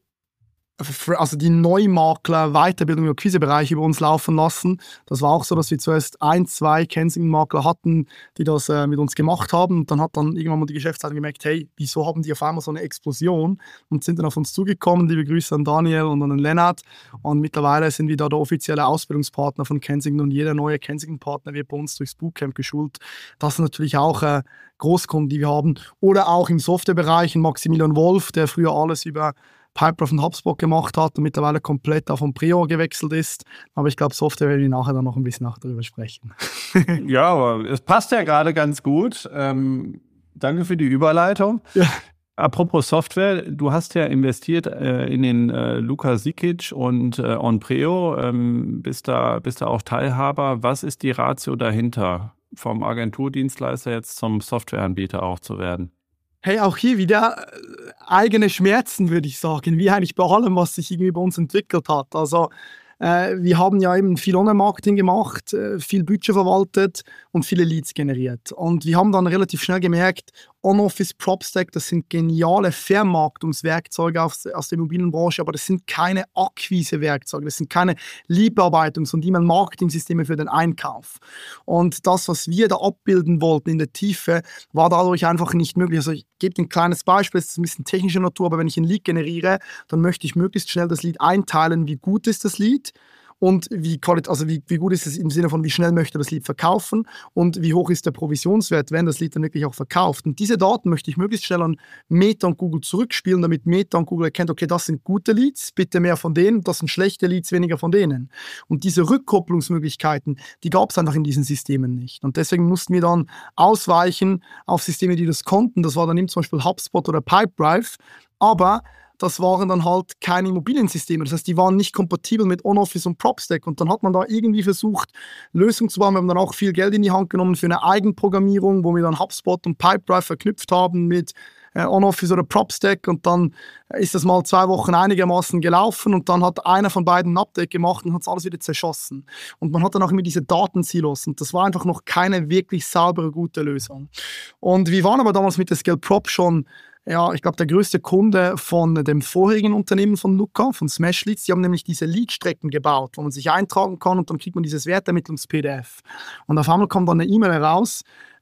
also die Neumakler Weiterbildung im Akquisebereich über uns laufen lassen. Das war auch so, dass wir zuerst ein, zwei Kensington-Makler hatten, die das äh, mit uns gemacht haben. Und dann hat dann irgendwann mal die Geschäftsleitung gemerkt, hey, wieso haben die auf einmal so eine Explosion? Und sind dann auf uns zugekommen. Liebe Grüße an Daniel und an den Lennart. Und mittlerweile sind wir da der offizielle Ausbildungspartner von Kensington und jeder neue Kensington-Partner wird bei uns durchs Bootcamp geschult. Das sind natürlich auch äh, Großkunden, die wir haben. Oder auch im Softwarebereich, in Maximilian Wolf, der früher alles über Pipedrive und HubSpot gemacht hat und mittlerweile komplett auf Onprio gewechselt ist. Aber ich glaube, Software werden wir nachher dann noch ein bisschen darüber sprechen. Ja, aber es passt ja gerade ganz gut. Ähm, danke für die Überleitung. Ja. Apropos Software, du hast ja investiert äh, in den äh, Luka Sikic und äh, Onprio, ähm, bist da, bist da auch Teilhaber. Was ist die Ratio dahinter, vom Agenturdienstleister jetzt zum Softwareanbieter auch zu werden? Hey, auch hier wieder äh, eigene Schmerzen, würde ich sagen, wie eigentlich bei allem, was sich irgendwie bei uns entwickelt hat. Also äh, wir haben ja eben viel Online-Marketing gemacht, äh, viel Budget verwaltet und viele Leads generiert. Und wir haben dann relativ schnell gemerkt, On-Office, PropStack, das sind geniale Vermarktungswerkzeuge aus, aus der Immobilienbranche, aber das sind keine Akquise-Werkzeuge, das sind keine Lead-Bearbeitungs- und E-Mail-Marketing-Systeme für den Einkauf. Und das, was wir da abbilden wollten in der Tiefe, war dadurch einfach nicht möglich. Also ich gebe dir ein kleines Beispiel, das ist ein bisschen technischer Natur, aber wenn ich ein Lead generiere, dann möchte ich möglichst schnell das Lead einteilen, wie gut ist das Lead, und wie, also wie, wie gut ist es im Sinne von, wie schnell möchte das Lead verkaufen und wie hoch ist der Provisionswert, wenn das Lead dann wirklich auch verkauft. Und diese Daten möchte ich möglichst schnell an Meta und Google zurückspielen, damit Meta und Google erkennt, okay, das sind gute Leads, bitte mehr von denen, das sind schlechte Leads, weniger von denen. Und diese Rückkopplungsmöglichkeiten, die gab es einfach in diesen Systemen nicht. Und deswegen mussten wir dann ausweichen auf Systeme, die das konnten. Das war dann eben zum Beispiel HubSpot oder Pipedrive, aber das waren dann halt keine Immobiliensysteme. Das heißt, die waren nicht kompatibel mit On-Office und PropStack. Und dann hat man da irgendwie versucht, Lösungen zu bauen. Wir haben dann auch viel Geld in die Hand genommen für eine Eigenprogrammierung, wo wir dann HubSpot und Pipedrive verknüpft haben mit äh, On-Office oder PropStack. Und dann ist das mal zwei Wochen einigermaßen gelaufen und dann hat einer von beiden ein Update gemacht und hat es alles wieder zerschossen. Und man hat dann auch immer diese Datensilos und das war einfach noch keine wirklich saubere, gute Lösung. Und wir waren aber damals mit der Skillprop schon, ja, ich glaube, der größte Kunde von dem vorherigen Unternehmen von Luka, von Smashleads. Die haben nämlich diese Lead-Strecken gebaut, wo man sich eintragen kann und dann kriegt man dieses Wertermittlungs-P D F. Und auf einmal kommt dann eine E-Mail heraus,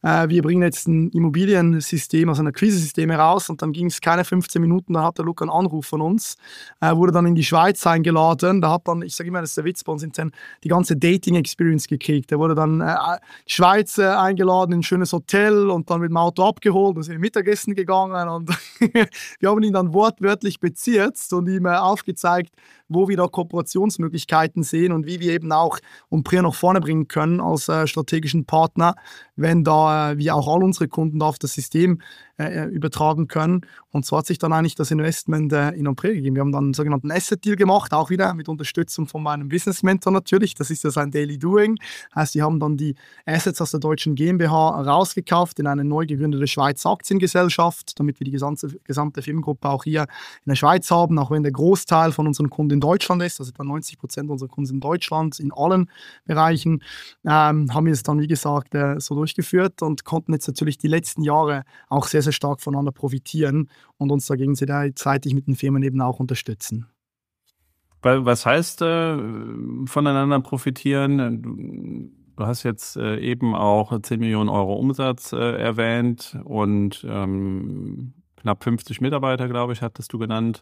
äh, wir bringen jetzt ein Immobiliensystem, also ein Akquise-System heraus und dann ging es keine fünfzehn Minuten, dann hat der Luca einen Anruf von uns, äh, wurde dann in die Schweiz eingeladen, da hat dann, ich sage immer, das ist der Witz, bei uns intern, die ganze Dating-Experience gekriegt. Der wurde dann äh, die Schweiz äh, eingeladen in ein schönes Hotel und dann mit dem Auto abgeholt, dann sind wir Mittagessen gegangen und wir haben ihn dann wortwörtlich bezirzt und ihm äh, aufgezeigt, wo wir da Kooperationsmöglichkeiten sehen und wie wir eben auch Ompreo nach vorne bringen können als äh, strategischen Partner, wenn da äh, wir auch all unsere Kunden da auf das System äh, übertragen können. Und so hat sich dann eigentlich das Investment äh, in Ompreo gegeben. Wir haben dann einen sogenannten Asset-Deal gemacht, auch wieder mit Unterstützung von meinem Business-Mentor natürlich. Das ist ja sein Daily Doing. Heißt, die haben dann die Assets aus der deutschen GmbH rausgekauft in eine neu gegründete Schweizer Aktiengesellschaft, damit wir die gesamte, gesamte Firmengruppe auch hier in der Schweiz haben, auch wenn der Großteil von unseren Kunden in Deutschland ist, also etwa neunzig Prozent unserer Kunden sind in Deutschland, in allen Bereichen, ähm, haben wir es dann, wie gesagt, äh, so durchgeführt und konnten jetzt natürlich die letzten Jahre auch sehr, sehr stark voneinander profitieren und uns da gegenseitig mit den Firmen eben auch unterstützen. Was heißt äh, voneinander profitieren? Du hast jetzt äh, eben auch zehn Millionen Euro Umsatz äh, erwähnt und ähm, knapp fünfzig Mitarbeiter, glaube ich, hattest du genannt.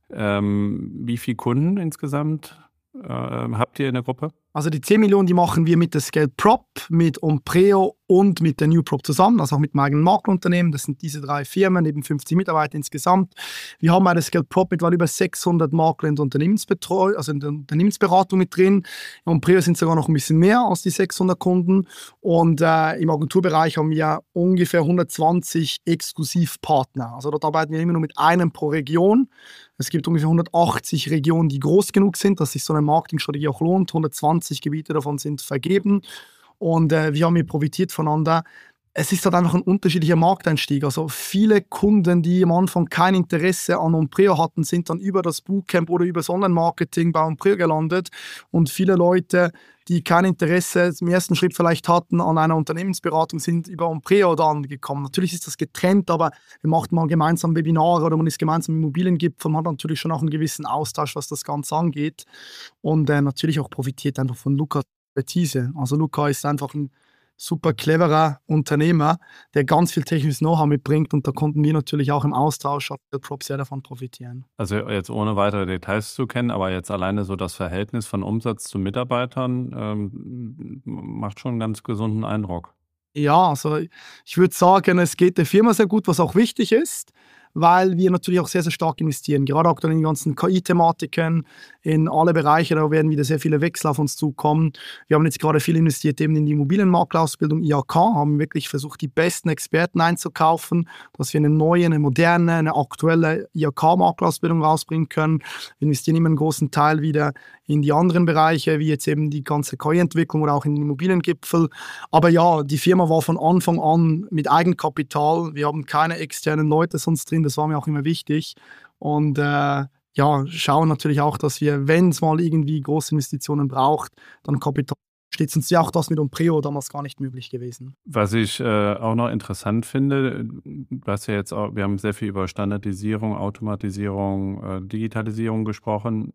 Ähm, wie viele Kunden insgesamt äh, habt ihr in der Gruppe? Also die zehn Millionen, die machen wir mit der Scale Prop, mit Ompreo und mit der New Prop zusammen, also auch mit meinem eigenen Maklerunternehmen. Das sind diese drei Firmen, eben fünfzig Mitarbeiter insgesamt. Wir haben bei der Scale Prop mittlerweile über sechshundert Makler in der Unternehmensbetreuung, also in der Unternehmensberatung mit drin. In Ompreo sind sogar noch ein bisschen mehr als die sechshundert Kunden. Und äh, im Agenturbereich haben wir ungefähr hundertzwanzig Exklusivpartner. Also dort arbeiten wir immer nur mit einem pro Region. Es gibt ungefähr hundertachtzig Regionen, die groß genug sind, dass sich so eine Marketingstrategie auch lohnt. hundertzwanzig Gebiete davon sind vergeben und äh, wir haben hier profitiert voneinander. Es ist halt einfach ein unterschiedlicher Markteinstieg. Also viele Kunden, die am Anfang kein Interesse an Ompreo hatten, sind dann über das Bootcamp oder über das Online-Marketing bei Ompreo gelandet und viele Leute, die kein Interesse im ersten Schritt vielleicht hatten an einer Unternehmensberatung, sind über Ompreo dann gekommen. Natürlich ist das getrennt, aber wir machen mal gemeinsam Webinare oder man ist gemeinsam im Immobiliengipfel, man hat natürlich schon auch einen gewissen Austausch, was das Ganze angeht und äh, natürlich auch profitiert einfach von Lukas Expertise. Also Luca ist einfach ein super cleverer Unternehmer, der ganz viel technisches Know-how mitbringt und da konnten wir natürlich auch im Austausch als Prop sehr davon profitieren. Also jetzt ohne weitere Details zu kennen, aber jetzt alleine so das Verhältnis von Umsatz zu Mitarbeitern ähm, macht schon einen ganz gesunden Eindruck. Ja, also ich würde sagen, es geht der Firma sehr gut, was auch wichtig ist, weil wir natürlich auch sehr, sehr stark investieren. Gerade aktuell in die ganzen K I-Thematiken, in alle Bereiche, da werden wieder sehr viele Wechsel auf uns zukommen. Wir haben jetzt gerade viel investiert eben in die Immobilienmaklerausbildung I H K, haben wirklich versucht, die besten Experten einzukaufen, dass wir eine neue, eine moderne, eine aktuelle I H K-Maklerausbildung rausbringen können. Wir investieren immer einen großen Teil wieder in die anderen Bereiche, wie jetzt eben die ganze K I-Entwicklung oder auch in den Immobiliengipfel. Aber ja, die Firma war von Anfang an mit Eigenkapital. Wir haben keine externen Leute sonst drin, das war mir auch immer wichtig. Und äh, ja, schauen natürlich auch, dass wir, wenn es mal irgendwie große Investitionen braucht, dann Kapital steht. Sonst ja auch das mit Ompreo damals gar nicht möglich gewesen. Was ich äh, auch noch interessant finde, du hast ja jetzt auch, wir haben sehr viel über Standardisierung, Automatisierung, äh, Digitalisierung gesprochen.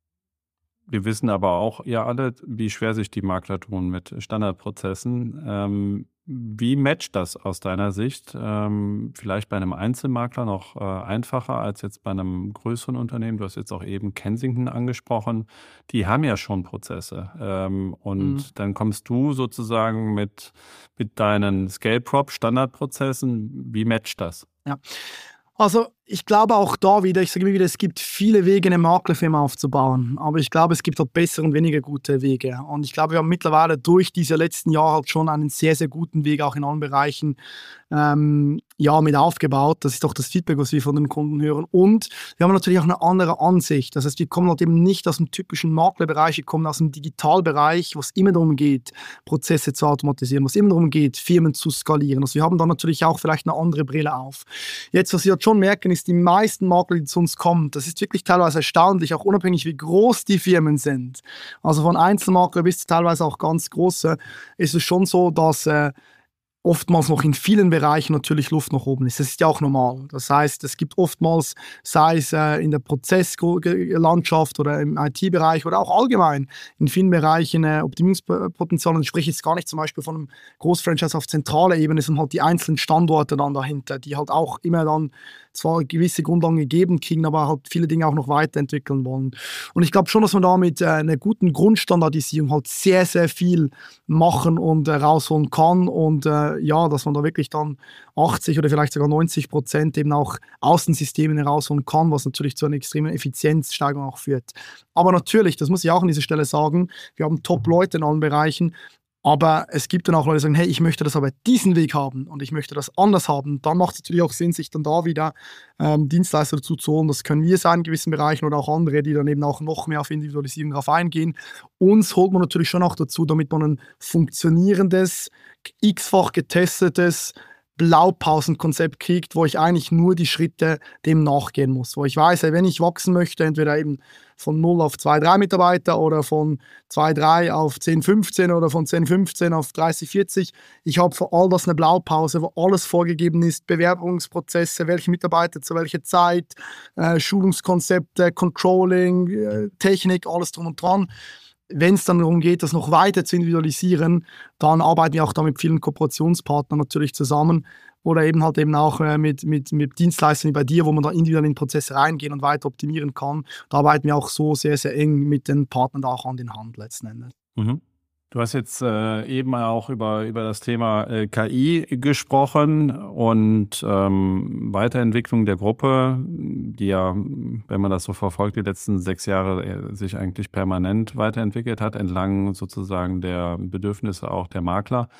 Wir wissen aber auch ja alle, wie schwer sich die Makler tun mit Standardprozessen. Ähm, wie matcht das aus deiner Sicht? Ähm, vielleicht bei einem Einzelmakler noch äh, einfacher als jetzt bei einem größeren Unternehmen. Du hast jetzt auch eben Kensington angesprochen. Die haben ja schon Prozesse. Ähm, und mhm. dann kommst du sozusagen mit, mit deinen Scale-Prop-Standardprozessen. Wie matcht das? Ja. Also ich glaube auch da wieder, ich sage immer wieder, es gibt viele Wege, eine Maklerfirma aufzubauen. Aber ich glaube, es gibt auch bessere und weniger gute Wege. Und ich glaube, wir haben mittlerweile durch diese letzten Jahre halt schon einen sehr, sehr guten Weg auch in allen Bereichen ähm, ja, mit aufgebaut. Das ist auch das Feedback, was wir von den Kunden hören. Und wir haben natürlich auch eine andere Ansicht. Das heißt, wir kommen halt eben nicht aus dem typischen Maklerbereich, wir kommen aus dem Digitalbereich, wo es immer darum geht, Prozesse zu automatisieren, wo es immer darum geht, Firmen zu skalieren. Also wir haben da natürlich auch vielleicht eine andere Brille auf. Jetzt, was wir jetzt schon merken, ist, die meisten Makler, die zu uns kommen, das ist wirklich teilweise erstaunlich, auch unabhängig, wie groß die Firmen sind. Also von Einzelmakler bis teilweise auch ganz große, ist es schon so, dass äh, oftmals noch in vielen Bereichen natürlich Luft nach oben ist. Das ist ja auch normal. Das heißt, es gibt oftmals, sei es äh, in der Prozesslandschaft oder im I T-Bereich oder auch allgemein in vielen Bereichen äh, Optimierungspotenzial. Und ich spreche jetzt gar nicht zum Beispiel von einem Großfranchise auf zentraler Ebene, sondern halt die einzelnen Standorte dann dahinter, die halt auch immer dann zwar gewisse Grundlagen gegeben kriegen, aber halt viele Dinge auch noch weiterentwickeln wollen. Und ich glaube schon, dass man da mit äh, einer guten Grundstandardisierung halt sehr, sehr viel machen und äh, rausholen kann und äh, ja, dass man da wirklich dann achtzig oder vielleicht sogar neunzig Prozent eben auch Außensystemen herausholen kann, was natürlich zu einer extremen Effizienzsteigerung auch führt. Aber natürlich, das muss ich auch an dieser Stelle sagen, wir haben Top-Leute in allen Bereichen, aber es gibt dann auch Leute, die sagen, hey, ich möchte das aber diesen Weg haben und ich möchte das anders haben. Dann macht es natürlich auch Sinn, sich dann da wieder ähm, Dienstleister dazu zu holen. Das können wir sein in gewissen Bereichen oder auch andere, die dann eben auch noch mehr auf Individualisierung drauf eingehen. Uns holt man natürlich schon auch dazu, damit man ein funktionierendes, x-fach getestetes Blaupausenkonzept kriegt, wo ich eigentlich nur die Schritte dem nachgehen muss. Wo ich weiß, wenn ich wachsen möchte, entweder eben von null auf zwei, drei Mitarbeiter oder von zwei, drei auf zehn, fünfzehn oder von zehn, fünfzehn auf dreißig, vierzig. Ich habe für all das eine Blaupause, wo alles vorgegeben ist, Bewerbungsprozesse, welche Mitarbeiter zu welcher Zeit, äh, Schulungskonzepte, Controlling, äh, Technik, alles drum und dran. Wenn es dann darum geht, das noch weiter zu individualisieren, dann arbeiten wir auch da mit vielen Kooperationspartnern natürlich zusammen oder eben halt eben auch äh, mit, mit, mit Dienstleistern wie bei dir, wo man da individuell in den Prozess reingehen und weiter optimieren kann. Da arbeiten wir auch so sehr, sehr eng mit den Partnern da auch Hand in Hand letzten Endes. Mhm. Du hast jetzt äh, eben auch über, über das Thema äh, K I gesprochen und ähm, Weiterentwicklung der Gruppe, die ja, wenn man das so verfolgt, die letzten sechs Jahre äh, sich eigentlich permanent weiterentwickelt hat, entlang sozusagen der Bedürfnisse auch der Makler.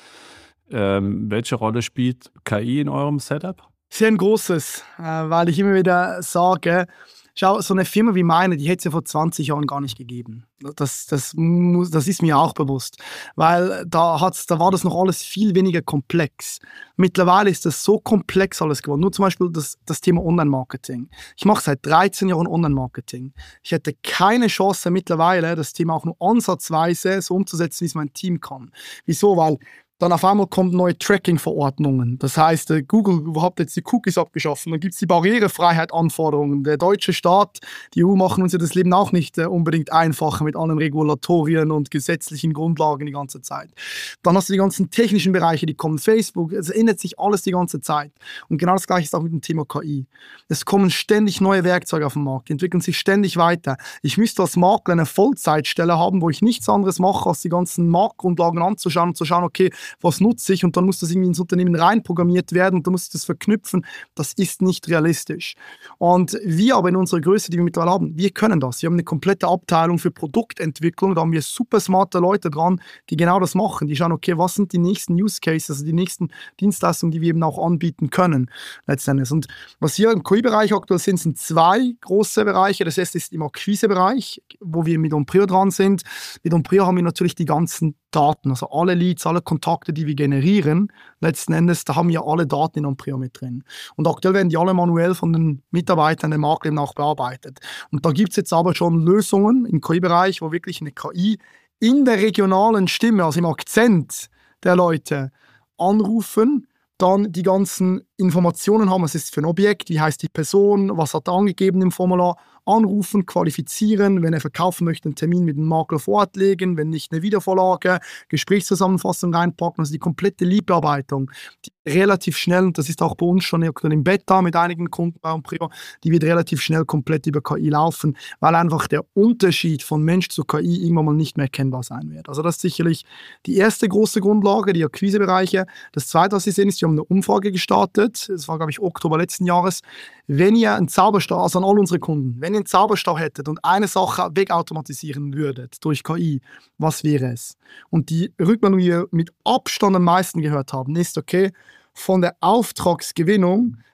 Ähm, welche Rolle spielt K I in eurem Setup? Sehr ein großes, äh, weil ich immer wieder sage, schau, so eine Firma wie meine, die hätte es ja vor zwanzig Jahren gar nicht gegeben. Das, das, muss, das ist mir auch bewusst, weil da, hat's, da war das noch alles viel weniger komplex. Mittlerweile ist das so komplex alles geworden. Nur zum Beispiel das, das Thema Online-Marketing. Ich mache seit dreizehn Jahren Online-Marketing. Ich hätte keine Chance mittlerweile, das Thema auch nur ansatzweise so umzusetzen, wie es mein Team kann. Wieso? Weil dann auf einmal kommen neue Tracking-Verordnungen. Das heißt, Google hat jetzt die Cookies abgeschaffen. Dann gibt es die Barrierefreiheit-Anforderungen. Der deutsche Staat, die E U machen uns ja das Leben auch nicht äh, unbedingt einfacher mit allen Regulatorien und gesetzlichen Grundlagen die ganze Zeit. Dann hast du die ganzen technischen Bereiche, die kommen. Facebook, es ändert sich alles die ganze Zeit. Und genau das Gleiche ist auch mit dem Thema K I. Es kommen ständig neue Werkzeuge auf den Markt, die entwickeln sich ständig weiter. Ich müsste als Makler eine Vollzeitstelle haben, wo ich nichts anderes mache, als die ganzen Marktgrundlagen anzuschauen und zu schauen, okay, was nutze ich, und dann muss das irgendwie ins Unternehmen reinprogrammiert werden und dann muss ich das verknüpfen. Das ist nicht realistisch. Und wir aber in unserer Größe, die wir mittlerweile haben, wir können das. Wir haben eine komplette Abteilung für Produktentwicklung, da haben wir super smarte Leute dran, die genau das machen. Die schauen, okay, was sind die nächsten Use Cases, also die nächsten Dienstleistungen, die wir eben auch anbieten können, letztendlich. Und was hier im K I-Bereich aktuell sind, sind zwei große Bereiche. Das erste ist im Akquise-Bereich, wo wir mit Ompreo dran sind. Mit Ompreo haben wir natürlich die ganzen Daten, also alle Leads, alle Kontakte, die wir generieren, letzten Endes, da haben wir alle Daten in Ompreo mit drin. Und aktuell werden die alle manuell von den Mitarbeitern der Marke eben auch bearbeitet. Und da gibt es jetzt aber schon Lösungen im K I-Bereich, wo wirklich eine K I in der regionalen Stimme, also im Akzent der Leute, anrufen, dann die ganzen Informationen haben, was ist für ein Objekt, wie heißt die Person, was hat er angegeben im Formular, anrufen, qualifizieren, wenn er verkaufen möchte, einen Termin mit dem Makler vor Ort legen, wenn nicht eine Wiedervorlage, Gesprächszusammenfassung reinpacken, also die komplette Lead-Bearbeitung, die relativ schnell, und das ist auch bei uns schon im Beta mit einigen Kunden bei Ompreo, die wird relativ schnell komplett über K I laufen, weil einfach der Unterschied von Mensch zu K I irgendwann mal nicht mehr erkennbar sein wird. Also das ist sicherlich die erste große Grundlage, die Akquisebereiche. Das zweite, was Sie sehen, ist, wir haben eine Umfrage gestartet, das war, glaube ich, Oktober letzten Jahres. Wenn ihr einen Zauberstab, also an all unsere Kunden, wenn ihr einen Zauberstab hättet und eine Sache wegautomatisieren würdet durch K I, was wäre es? Und die Rückmeldung, die wir mit Abstand am meisten gehört haben, ist, okay, von der Auftragsgewinnung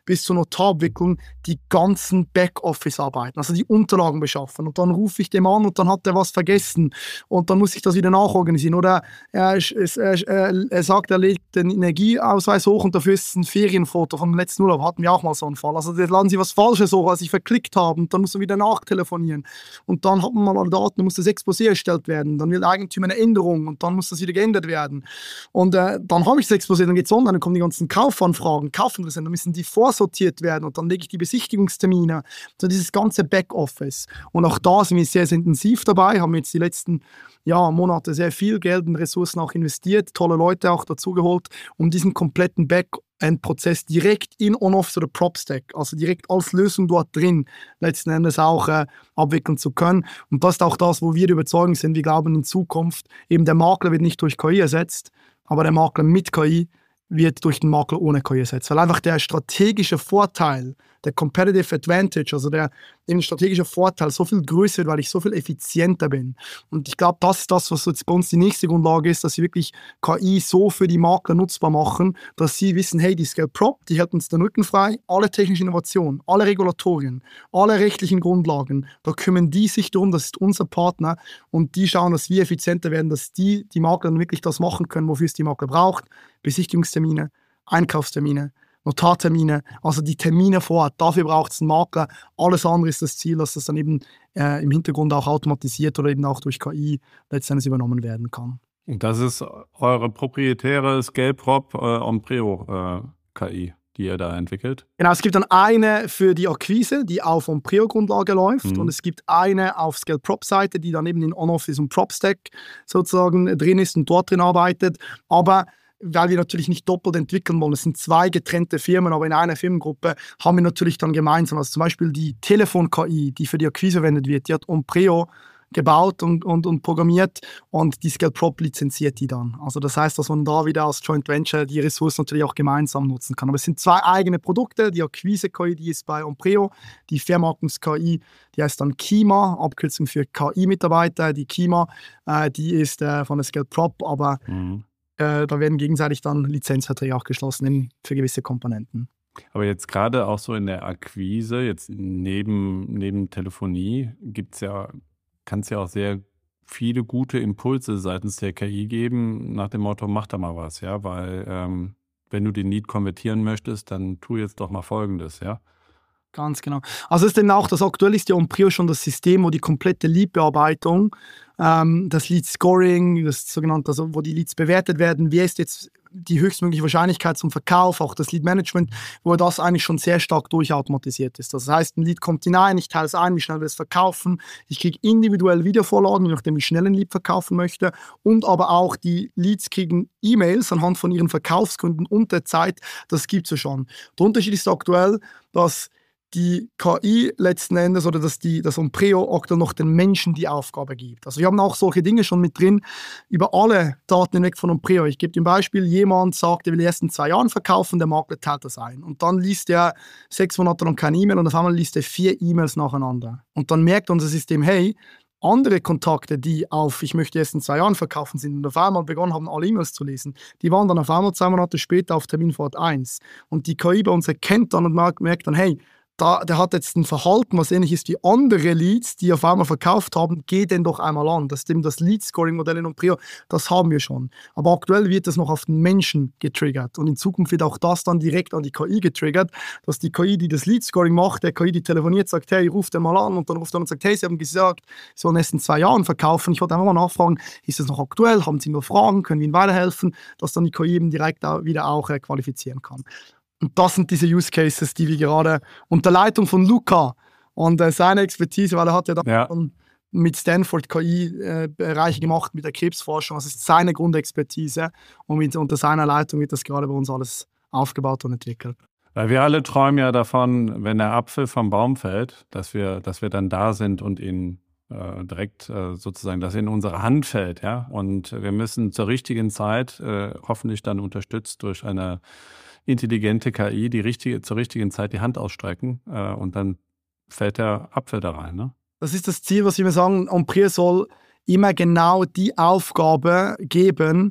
bis zur Notarabwicklung die ganzen Backoffice-Arbeiten, also die Unterlagen beschaffen. Und dann rufe ich dem an und dann hat er was vergessen und dann muss ich das wieder nachorganisieren. Oder er, er, er, er sagt, er legt den Energieausweis hoch und dafür ist es ein Ferienfoto vom letzten Urlaub. Hatten wir auch mal so einen Fall. Also da laden sie was Falsches hoch, was ich verklickt habe und dann muss man wieder nachtelefonieren. Und dann hat man mal alle Daten, dann muss das Exposé erstellt werden. Dann will der Eigentümer eine Änderung und dann muss das wieder geändert werden. Und äh, dann habe ich das Exposé, dann geht es online, dann kommen die ganzen Kaufanfragen, Kaufinteressenten, dann müssen die vorsortiert werden und dann lege ich die Besichtigungstermine, so dieses ganze Backoffice. Und auch da sind wir sehr, sehr intensiv dabei, haben jetzt die letzten ja, Monate sehr viel Geld und Ressourcen auch investiert, tolle Leute auch dazu geholt, um diesen kompletten Backend-Prozess direkt in On-Office oder PropStack, also direkt als Lösung dort drin, letzten Endes auch äh, abwickeln zu können. Und das ist auch das, wo wir überzeugt sind. Wir glauben in Zukunft, eben der Makler wird nicht durch K I ersetzt, aber der Makler mit K I wird durch den Makler ohne K I ersetzt. Weil einfach der strategische Vorteil, der Competitive Advantage, also der eben strategische Vorteil so viel größer wird, weil ich so viel effizienter bin. Und ich glaube, das ist das, was jetzt bei uns die nächste Grundlage ist, dass wir wirklich K I so für die Makler nutzbar machen, dass sie wissen, hey, die Scale Prop, die hält uns den Rücken frei, alle technische Innovationen, alle Regulatorien, alle rechtlichen Grundlagen, da kümmern die sich darum, das ist unser Partner und die schauen, dass wir effizienter werden, dass die, die Makler dann wirklich das machen können, wofür es die Makler braucht, Besichtigungstermine, Einkaufstermine, Notartermine, also die Termine vor Ort. Dafür braucht es einen Makler. Alles andere ist das Ziel, dass das dann eben äh, im Hintergrund auch automatisiert oder eben auch durch K I letztendlich übernommen werden kann. Und das ist eure proprietäre Scale Prop äh, Onprio äh, K I, die ihr da entwickelt? Genau, es gibt dann eine für die Akquise, die auf Onprio-Grundlage läuft mhm. und es gibt eine auf Scale Prop-Seite, die dann eben in On-Office und PropStack sozusagen drin ist und dort drin arbeitet. Aber weil wir natürlich nicht doppelt entwickeln wollen. Es sind zwei getrennte Firmen, aber in einer Firmengruppe haben wir natürlich dann gemeinsam, also zum Beispiel die Telefon-K I, die für die Akquise verwendet wird, die hat Onprio gebaut und, und, und programmiert und die Scale Prop lizenziert die dann. Also das heißt, dass man da wieder als Joint Venture die Ressourcen natürlich auch gemeinsam nutzen kann. Aber es sind zwei eigene Produkte. Die Akquise-K I, die ist bei Onprio, die Vermarktungs-K I, die heißt dann Kima, Abkürzung für K I-Mitarbeiter. Die Kima, äh, die ist äh, von der Scale Prop, aber mhm. Äh, da werden gegenseitig dann Lizenzverträge auch geschlossen in, für gewisse Komponenten. Aber jetzt gerade auch so in der Akquise, jetzt neben, neben Telefonie, gibt's ja, kann es ja auch sehr viele gute Impulse seitens der K I geben, nach dem Motto, mach da mal was, ja, weil ähm, wenn du den Lead konvertieren möchtest, dann tu jetzt doch mal Folgendes, ja. Ganz genau. Also ist denn auch, das aktuell ist ja Onprio schon das System, wo die komplette Lead-Bearbeitung, ähm, das Lead-Scoring, das sogenannte, also wo die Leads bewertet werden, wer ist jetzt die höchstmögliche Wahrscheinlichkeit zum Verkauf, auch das Lead-Management, wo das eigentlich schon sehr stark durchautomatisiert ist. Das heißt, ein Lead kommt hinein, ich teile es ein, wie schnell wir es verkaufen, ich kriege individuell Wiedervorlagen, je nachdem, wie schnell ein Lead verkaufen möchte und aber auch die Leads kriegen E-Mails anhand von ihren Verkaufsgründen und der Zeit, das gibt es ja schon. Der Unterschied ist aktuell, dass die K I letzten Endes oder dass die, das Onprio aktuell noch den Menschen die Aufgabe gibt. Also wir haben auch solche Dinge schon mit drin, über alle Daten hinweg von Onprio. Ich gebe dir ein Beispiel, jemand sagt, er will die ersten zwei Jahren verkaufen, der Makler teilt das ein. Und dann liest er sechs Monate lang keine E-Mail und auf einmal liest er vier E-Mails nacheinander. Und dann merkt unser System, hey, andere Kontakte, die auf ich möchte erst in zwei Jahren verkaufen sind und auf einmal begonnen haben, alle E-Mails zu lesen, die waren dann auf einmal zwei Monate später auf Terminfahrt eins. Und die K I bei uns erkennt dann und merkt dann, hey, Da, der hat jetzt ein Verhalten, was ähnlich ist wie andere Leads, die auf einmal verkauft haben, geh den doch einmal an. Das ist eben das Lead-Scoring-Modell in Onprio, das haben wir schon. Aber aktuell wird das noch auf den Menschen getriggert und in Zukunft wird auch das dann direkt an die K I getriggert, dass die K I, die das Lead-Scoring macht, der K I, die telefoniert, sagt, hey, ruf den mal an und dann ruft er an und sagt, hey, Sie haben gesagt, Sie sollen erst in zwei Jahren verkaufen. Ich wollte einfach mal nachfragen, ist das noch aktuell? Haben Sie nur Fragen? Können wir Ihnen weiterhelfen? Dass dann die K I eben direkt auch wieder auch äh, qualifizieren kann. Und das sind diese Use Cases, die wir gerade unter Leitung von Luca und äh, seiner Expertise, weil er hat ja dann ja. mit Stanford K I äh, Bereiche gemacht, mit der Krebsforschung, das ist seine Grundexpertise und mit, unter seiner Leitung wird das gerade bei uns alles aufgebaut und entwickelt. Weil wir alle träumen ja davon, wenn der Apfel vom Baum fällt, dass wir, dass wir dann da sind und ihn äh, direkt äh, sozusagen, dass er in unsere Hand fällt, ja. Und wir müssen zur richtigen Zeit, äh, hoffentlich dann unterstützt durch eine intelligente K I, die richtige, zur richtigen Zeit die Hand ausstrecken äh, und dann fällt der Apfel da rein. Ne? Das ist das Ziel, was wir sagen, Onprio soll immer genau die Aufgabe geben,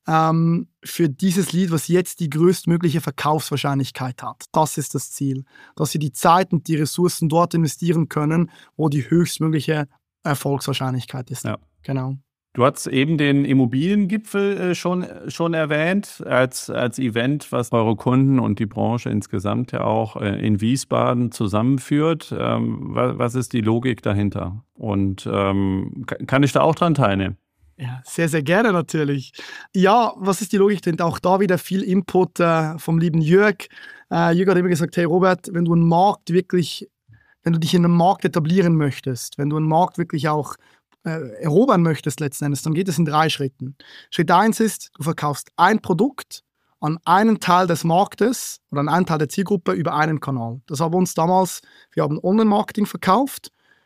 ähm, für dieses Lead, was jetzt die größtmögliche Verkaufswahrscheinlichkeit hat. Das ist das Ziel, dass sie die Zeit und die Ressourcen dort investieren können, wo die höchstmögliche Erfolgswahrscheinlichkeit ist. Ja. Genau. Du hast eben den Immobiliengipfel äh, schon, schon erwähnt, als, als Event, was eure Kunden und die Branche insgesamt ja auch äh, in Wiesbaden zusammenführt. Ähm, was, was ist die Logik dahinter? Und ähm, kann ich da auch dran teilnehmen? Ja, sehr, sehr gerne natürlich. Ja, was ist die Logik dahinter? Auch da wieder viel Input äh, vom lieben Jörg. Äh, Jörg hat immer gesagt, hey Robert, wenn du einen Markt wirklich, wenn du dich in einem Markt etablieren möchtest, wenn du einen Markt wirklich auch Äh, erobern möchtest letzten Endes, dann geht es in drei Schritten. Schritt eins ist, du verkaufst ein Produkt an einen Teil des Marktes oder an einen Teil der Zielgruppe über einen Kanal. Das haben wir uns damals, wir haben Online-Marketing verkauft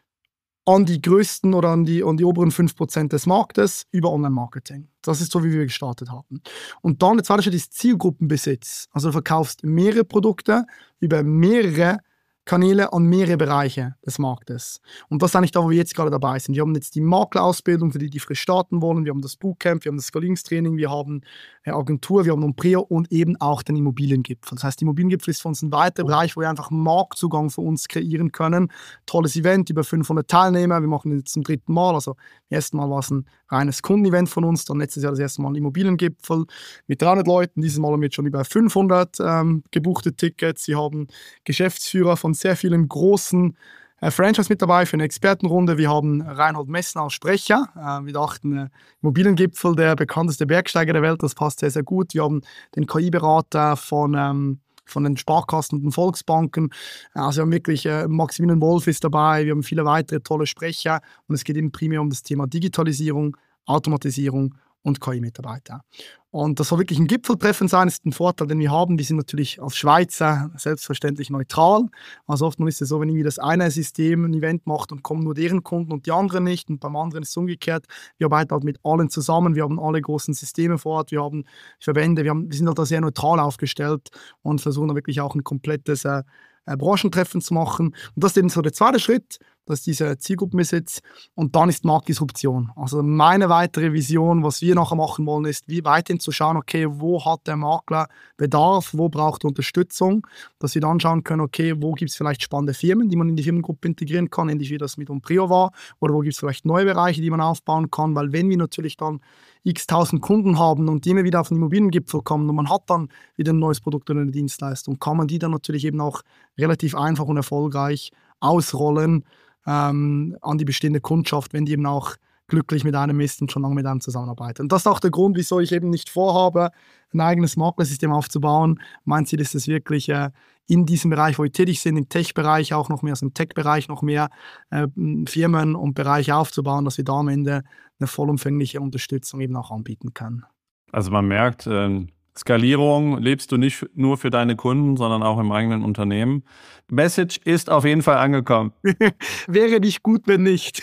an die größten oder an die, an die oberen fünf Prozent des Marktes über Online-Marketing. Das ist so, wie wir gestartet haben. Und dann der zweite Schritt ist Zielgruppenbesitz. Also du verkaufst mehrere Produkte über mehrere Kanäle an mehrere Bereiche des Marktes. Und das ist eigentlich da, wo wir jetzt gerade dabei sind. Wir haben jetzt die Maklerausbildung, für die, die frisch starten wollen. Wir haben das Bootcamp, wir haben das Skalierungstraining, wir haben eine Agentur, wir haben Ompreo und eben auch den Immobiliengipfel. Das heißt, der Immobiliengipfel ist für uns ein weiterer Bereich, wo wir einfach Marktzugang für uns kreieren können. Tolles Event, über fünfhundert Teilnehmer. Wir machen jetzt zum dritten Mal. Also, das erste Mal war es ein reines Kundenevent von uns, dann letztes Jahr das erste Mal ein Immobiliengipfel mit dreihundert Leuten. Dieses Mal haben wir jetzt schon über fünfhundert ähm, gebuchte Tickets. Sie haben Geschäftsführer von sehr vielen großen äh, Franchise mit dabei für eine Expertenrunde. Wir haben Reinhold Messner als Sprecher. Äh, wir dachten, äh, Immobiliengipfel, der bekannteste Bergsteiger der Welt, das passt sehr, sehr gut. Wir haben den K I-Berater von, ähm, von den Sparkassen und den Volksbanken. Also wir haben wirklich, äh, Maximilian Wolf ist dabei, wir haben viele weitere tolle Sprecher und es geht eben primär um das Thema Digitalisierung, Automatisierung und K I-Mitarbeiter. Und das soll wirklich ein Gipfeltreffen sein, das ist ein Vorteil, den wir haben. Wir sind natürlich als Schweizer selbstverständlich neutral. Also oftmals ist es so, wenn irgendwie das eine System ein Event macht und kommen nur deren Kunden und die anderen nicht und beim anderen ist es umgekehrt. Wir arbeiten halt mit allen zusammen, wir haben alle großen Systeme vor Ort, wir haben Verbände, wir, haben, wir sind halt da sehr neutral aufgestellt und versuchen da wirklich auch ein komplettes äh, äh, Branchentreffen zu machen. Und das ist eben so der zweite Schritt, das ist dieser Zielgruppenbesitz und dann ist Marktdisruption. Also meine weitere Vision, was wir nachher machen wollen, ist, wie weiterhin zu schauen, okay, wo hat der Makler Bedarf, wo braucht er Unterstützung, dass wir dann schauen können, okay, wo gibt es vielleicht spannende Firmen, die man in die Firmengruppe integrieren kann, ähnlich wie das mit Ompreo war, oder wo gibt es vielleicht neue Bereiche, die man aufbauen kann, weil wenn wir natürlich dann x tausend Kunden haben und die immer wieder auf den Immobiliengipfel kommen und man hat dann wieder ein neues Produkt oder eine Dienstleistung, kann man die dann natürlich eben auch relativ einfach und erfolgreich ausrollen ähm, an die bestehende Kundschaft, wenn die eben auch glücklich mit einem ist und schon lange mit einem zusammenarbeiten. Und das ist auch der Grund, wieso ich eben nicht vorhabe, ein eigenes Maklersystem aufzubauen. Mein Ziel ist es wirklich, äh, in diesem Bereich, wo wir tätig sind, im Tech-Bereich auch noch mehr, also im Tech-Bereich noch mehr äh, Firmen und Bereiche aufzubauen, dass wir da am Ende eine vollumfängliche Unterstützung eben auch anbieten können. Also man merkt, äh, Skalierung lebst du nicht nur für deine Kunden, sondern auch im eigenen Unternehmen. Message ist auf jeden Fall angekommen. Wäre nicht gut, wenn nicht.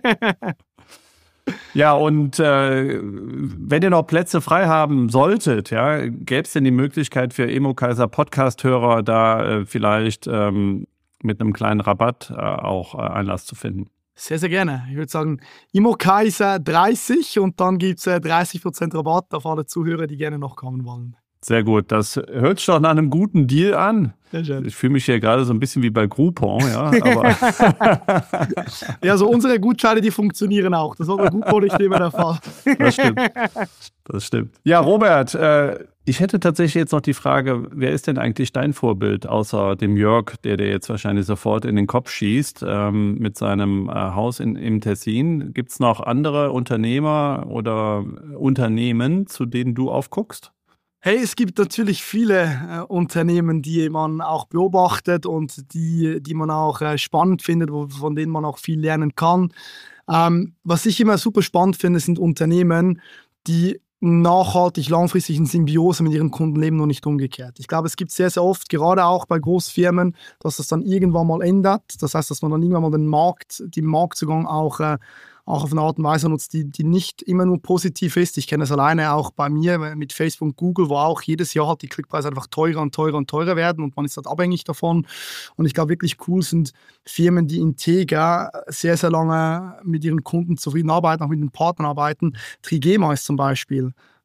Ja, und äh, wenn ihr noch Plätze frei haben solltet, ja, gäbe es denn die Möglichkeit für ImmoKaiser Podcast-Hörer da äh, vielleicht ähm, mit einem kleinen Rabatt äh, auch äh, Einlass zu finden? Sehr, sehr gerne. Ich würde sagen, ImmoKaiser dreißig und dann gibt es äh, dreißig Prozent Rabatt auf alle Zuhörer, die gerne noch kommen wollen. Sehr gut. Das hört sich doch nach einem guten Deal an. Sehr schön. Ich fühle mich hier gerade so ein bisschen wie bei Groupon, ja. Aber ja, so unsere Gutscheine, die funktionieren auch. Das war bei Groupon nicht immer der Fall. Das stimmt. Das stimmt. Ja, Robert, äh, ich hätte tatsächlich jetzt noch die Frage, wer ist denn eigentlich dein Vorbild, außer dem Jörg, der dir jetzt wahrscheinlich sofort in den Kopf schießt, ähm, mit seinem äh, Haus in, im Tessin. Gibt es noch andere Unternehmer oder Unternehmen, zu denen du aufguckst? Hey, es gibt natürlich viele äh, Unternehmen, die man auch beobachtet und die, die man auch äh, spannend findet, wo, von denen man auch viel lernen kann. Ähm, was ich immer super spannend finde, sind Unternehmen, die nachhaltig, langfristig in Symbiose mit ihren Kunden leben und nicht umgekehrt. Ich glaube, es gibt sehr, sehr oft, gerade auch bei Großfirmen, dass das dann irgendwann mal ändert. Das heißt, dass man dann irgendwann mal den Markt, den Marktzugang auch, äh, auch auf eine Art und Weise nutzt, die, die nicht immer nur positiv ist. Ich kenne das alleine auch bei mir mit Facebook und Google, wo auch jedes Jahr halt die Klickpreise einfach teurer und teurer und teurer werden und man ist halt abhängig davon. Und ich glaube, wirklich cool sind Firmen, die integer sehr, sehr lange mit ihren Kunden zufrieden arbeiten, auch mit den Partnern arbeiten. Trigema ist zum Beispiel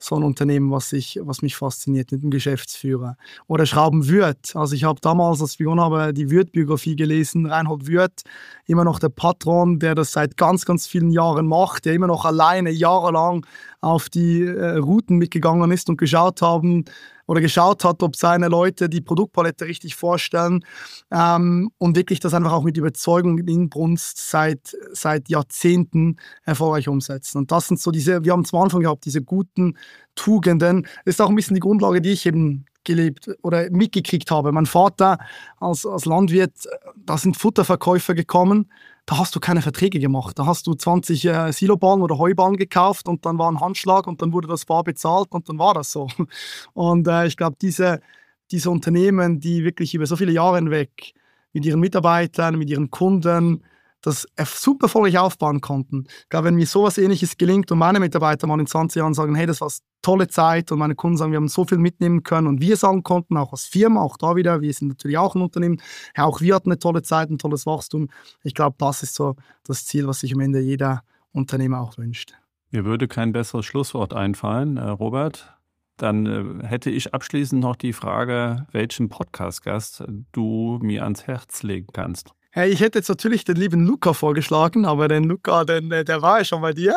so ein Unternehmen, was, ich, was mich fasziniert, mit dem Geschäftsführer. Oder Schrauben Würth. Also ich habe damals, als ich begonnen habe, die Würth-Biografie gelesen. Reinhold Würth, immer noch der Patron, der das seit ganz, ganz vielen Jahren macht, der immer noch alleine jahrelang auf die äh, Routen mitgegangen ist und geschaut haben, oder geschaut hat, ob seine Leute die Produktpalette richtig vorstellen ähm, und wirklich das einfach auch mit Überzeugung und Inbrunst seit, seit Jahrzehnten erfolgreich umsetzen. Und das sind so diese, wir haben es am Anfang gehabt, diese guten Tugenden. Das ist auch ein bisschen die Grundlage, die ich eben gelebt oder mitgekriegt habe. Mein Vater als, als Landwirt, da sind Futterverkäufer gekommen, da hast du keine Verträge gemacht. Da hast du zwanzig äh, Siloballen oder Heuballen gekauft und dann war ein Handschlag und dann wurde das bar bezahlt und dann war das so. Und äh, ich glaube, diese, diese Unternehmen, die wirklich über so viele Jahre hinweg mit ihren Mitarbeitern, mit ihren Kunden das super erfolgreich aufbauen konnten. Ich glaube, wenn mir sowas Ähnliches gelingt und meine Mitarbeiter mal in zwanzig Jahren sagen, hey, das war eine tolle Zeit und meine Kunden sagen, wir haben so viel mitnehmen können und wir sagen konnten, auch als Firma, auch da wieder, wir sind natürlich auch ein Unternehmen, ja, auch wir hatten eine tolle Zeit, ein tolles Wachstum. Ich glaube, das ist so das Ziel, was sich am Ende jeder Unternehmer auch wünscht. Mir würde kein besseres Schlusswort einfallen, äh, Robert. Dann äh, hätte ich abschließend noch die Frage, welchen Podcast-Gast du mir ans Herz legen kannst. Hey, ich hätte jetzt natürlich den lieben Luca vorgeschlagen, aber den Luca, den, der war ja schon bei dir.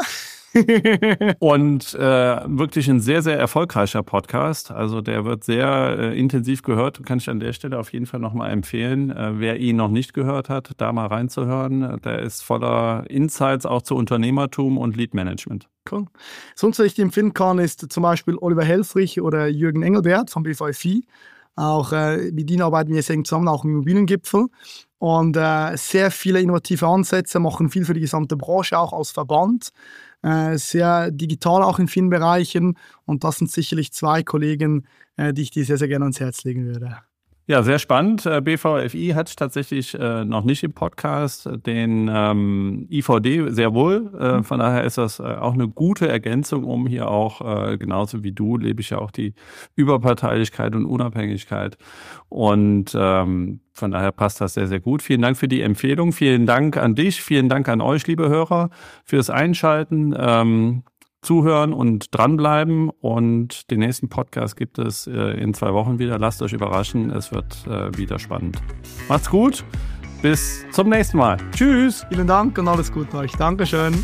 Und äh, wirklich ein sehr, sehr erfolgreicher Podcast. Also der wird sehr äh, intensiv gehört. Kann ich an der Stelle auf jeden Fall nochmal empfehlen. Äh, wer ihn noch nicht gehört hat, da mal reinzuhören. Der ist voller Insights auch zu Unternehmertum und Lead Management. Cool. Sonst, was ich dir empfehlen kann, ist zum Beispiel Oliver Helfrich oder Jürgen Engelbert vom B V F I. Auch äh, mit ihnen arbeiten wir sehr eng zusammen, auch im Immobiliengipfel. Und äh, sehr viele innovative Ansätze, machen viel für die gesamte Branche, auch als Verband. Äh, sehr digital auch in vielen Bereichen. Und das sind sicherlich zwei Kollegen, äh, die ich dir sehr, sehr gerne ans Herz legen würde. Ja, sehr spannend. B V F I hat tatsächlich äh, noch nicht im Podcast, den ähm, I V D sehr wohl. Äh, von daher ist das äh, auch eine gute Ergänzung, um hier auch, äh, genauso wie du, lebe ich ja auch die Überparteilichkeit und Unabhängigkeit. Und ähm, von daher passt das sehr, sehr gut. Vielen Dank für die Empfehlung. Vielen Dank an dich. Vielen Dank an euch, liebe Hörer, fürs Einschalten. Ähm, Zuhören und dranbleiben, und den nächsten Podcast gibt es äh, in zwei Wochen wieder. Lasst euch überraschen, es wird äh, wieder spannend. Macht's gut, bis zum nächsten Mal. Tschüss. Vielen Dank und alles Gute euch. Dankeschön.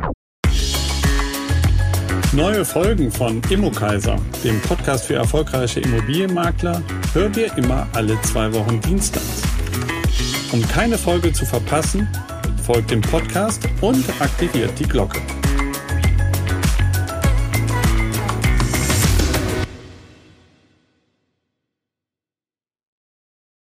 Neue Folgen von ImmoKaiser, dem Podcast für erfolgreiche Immobilienmakler, hört ihr immer alle zwei Wochen dienstags. Um keine Folge zu verpassen, folgt dem Podcast und aktiviert die Glocke.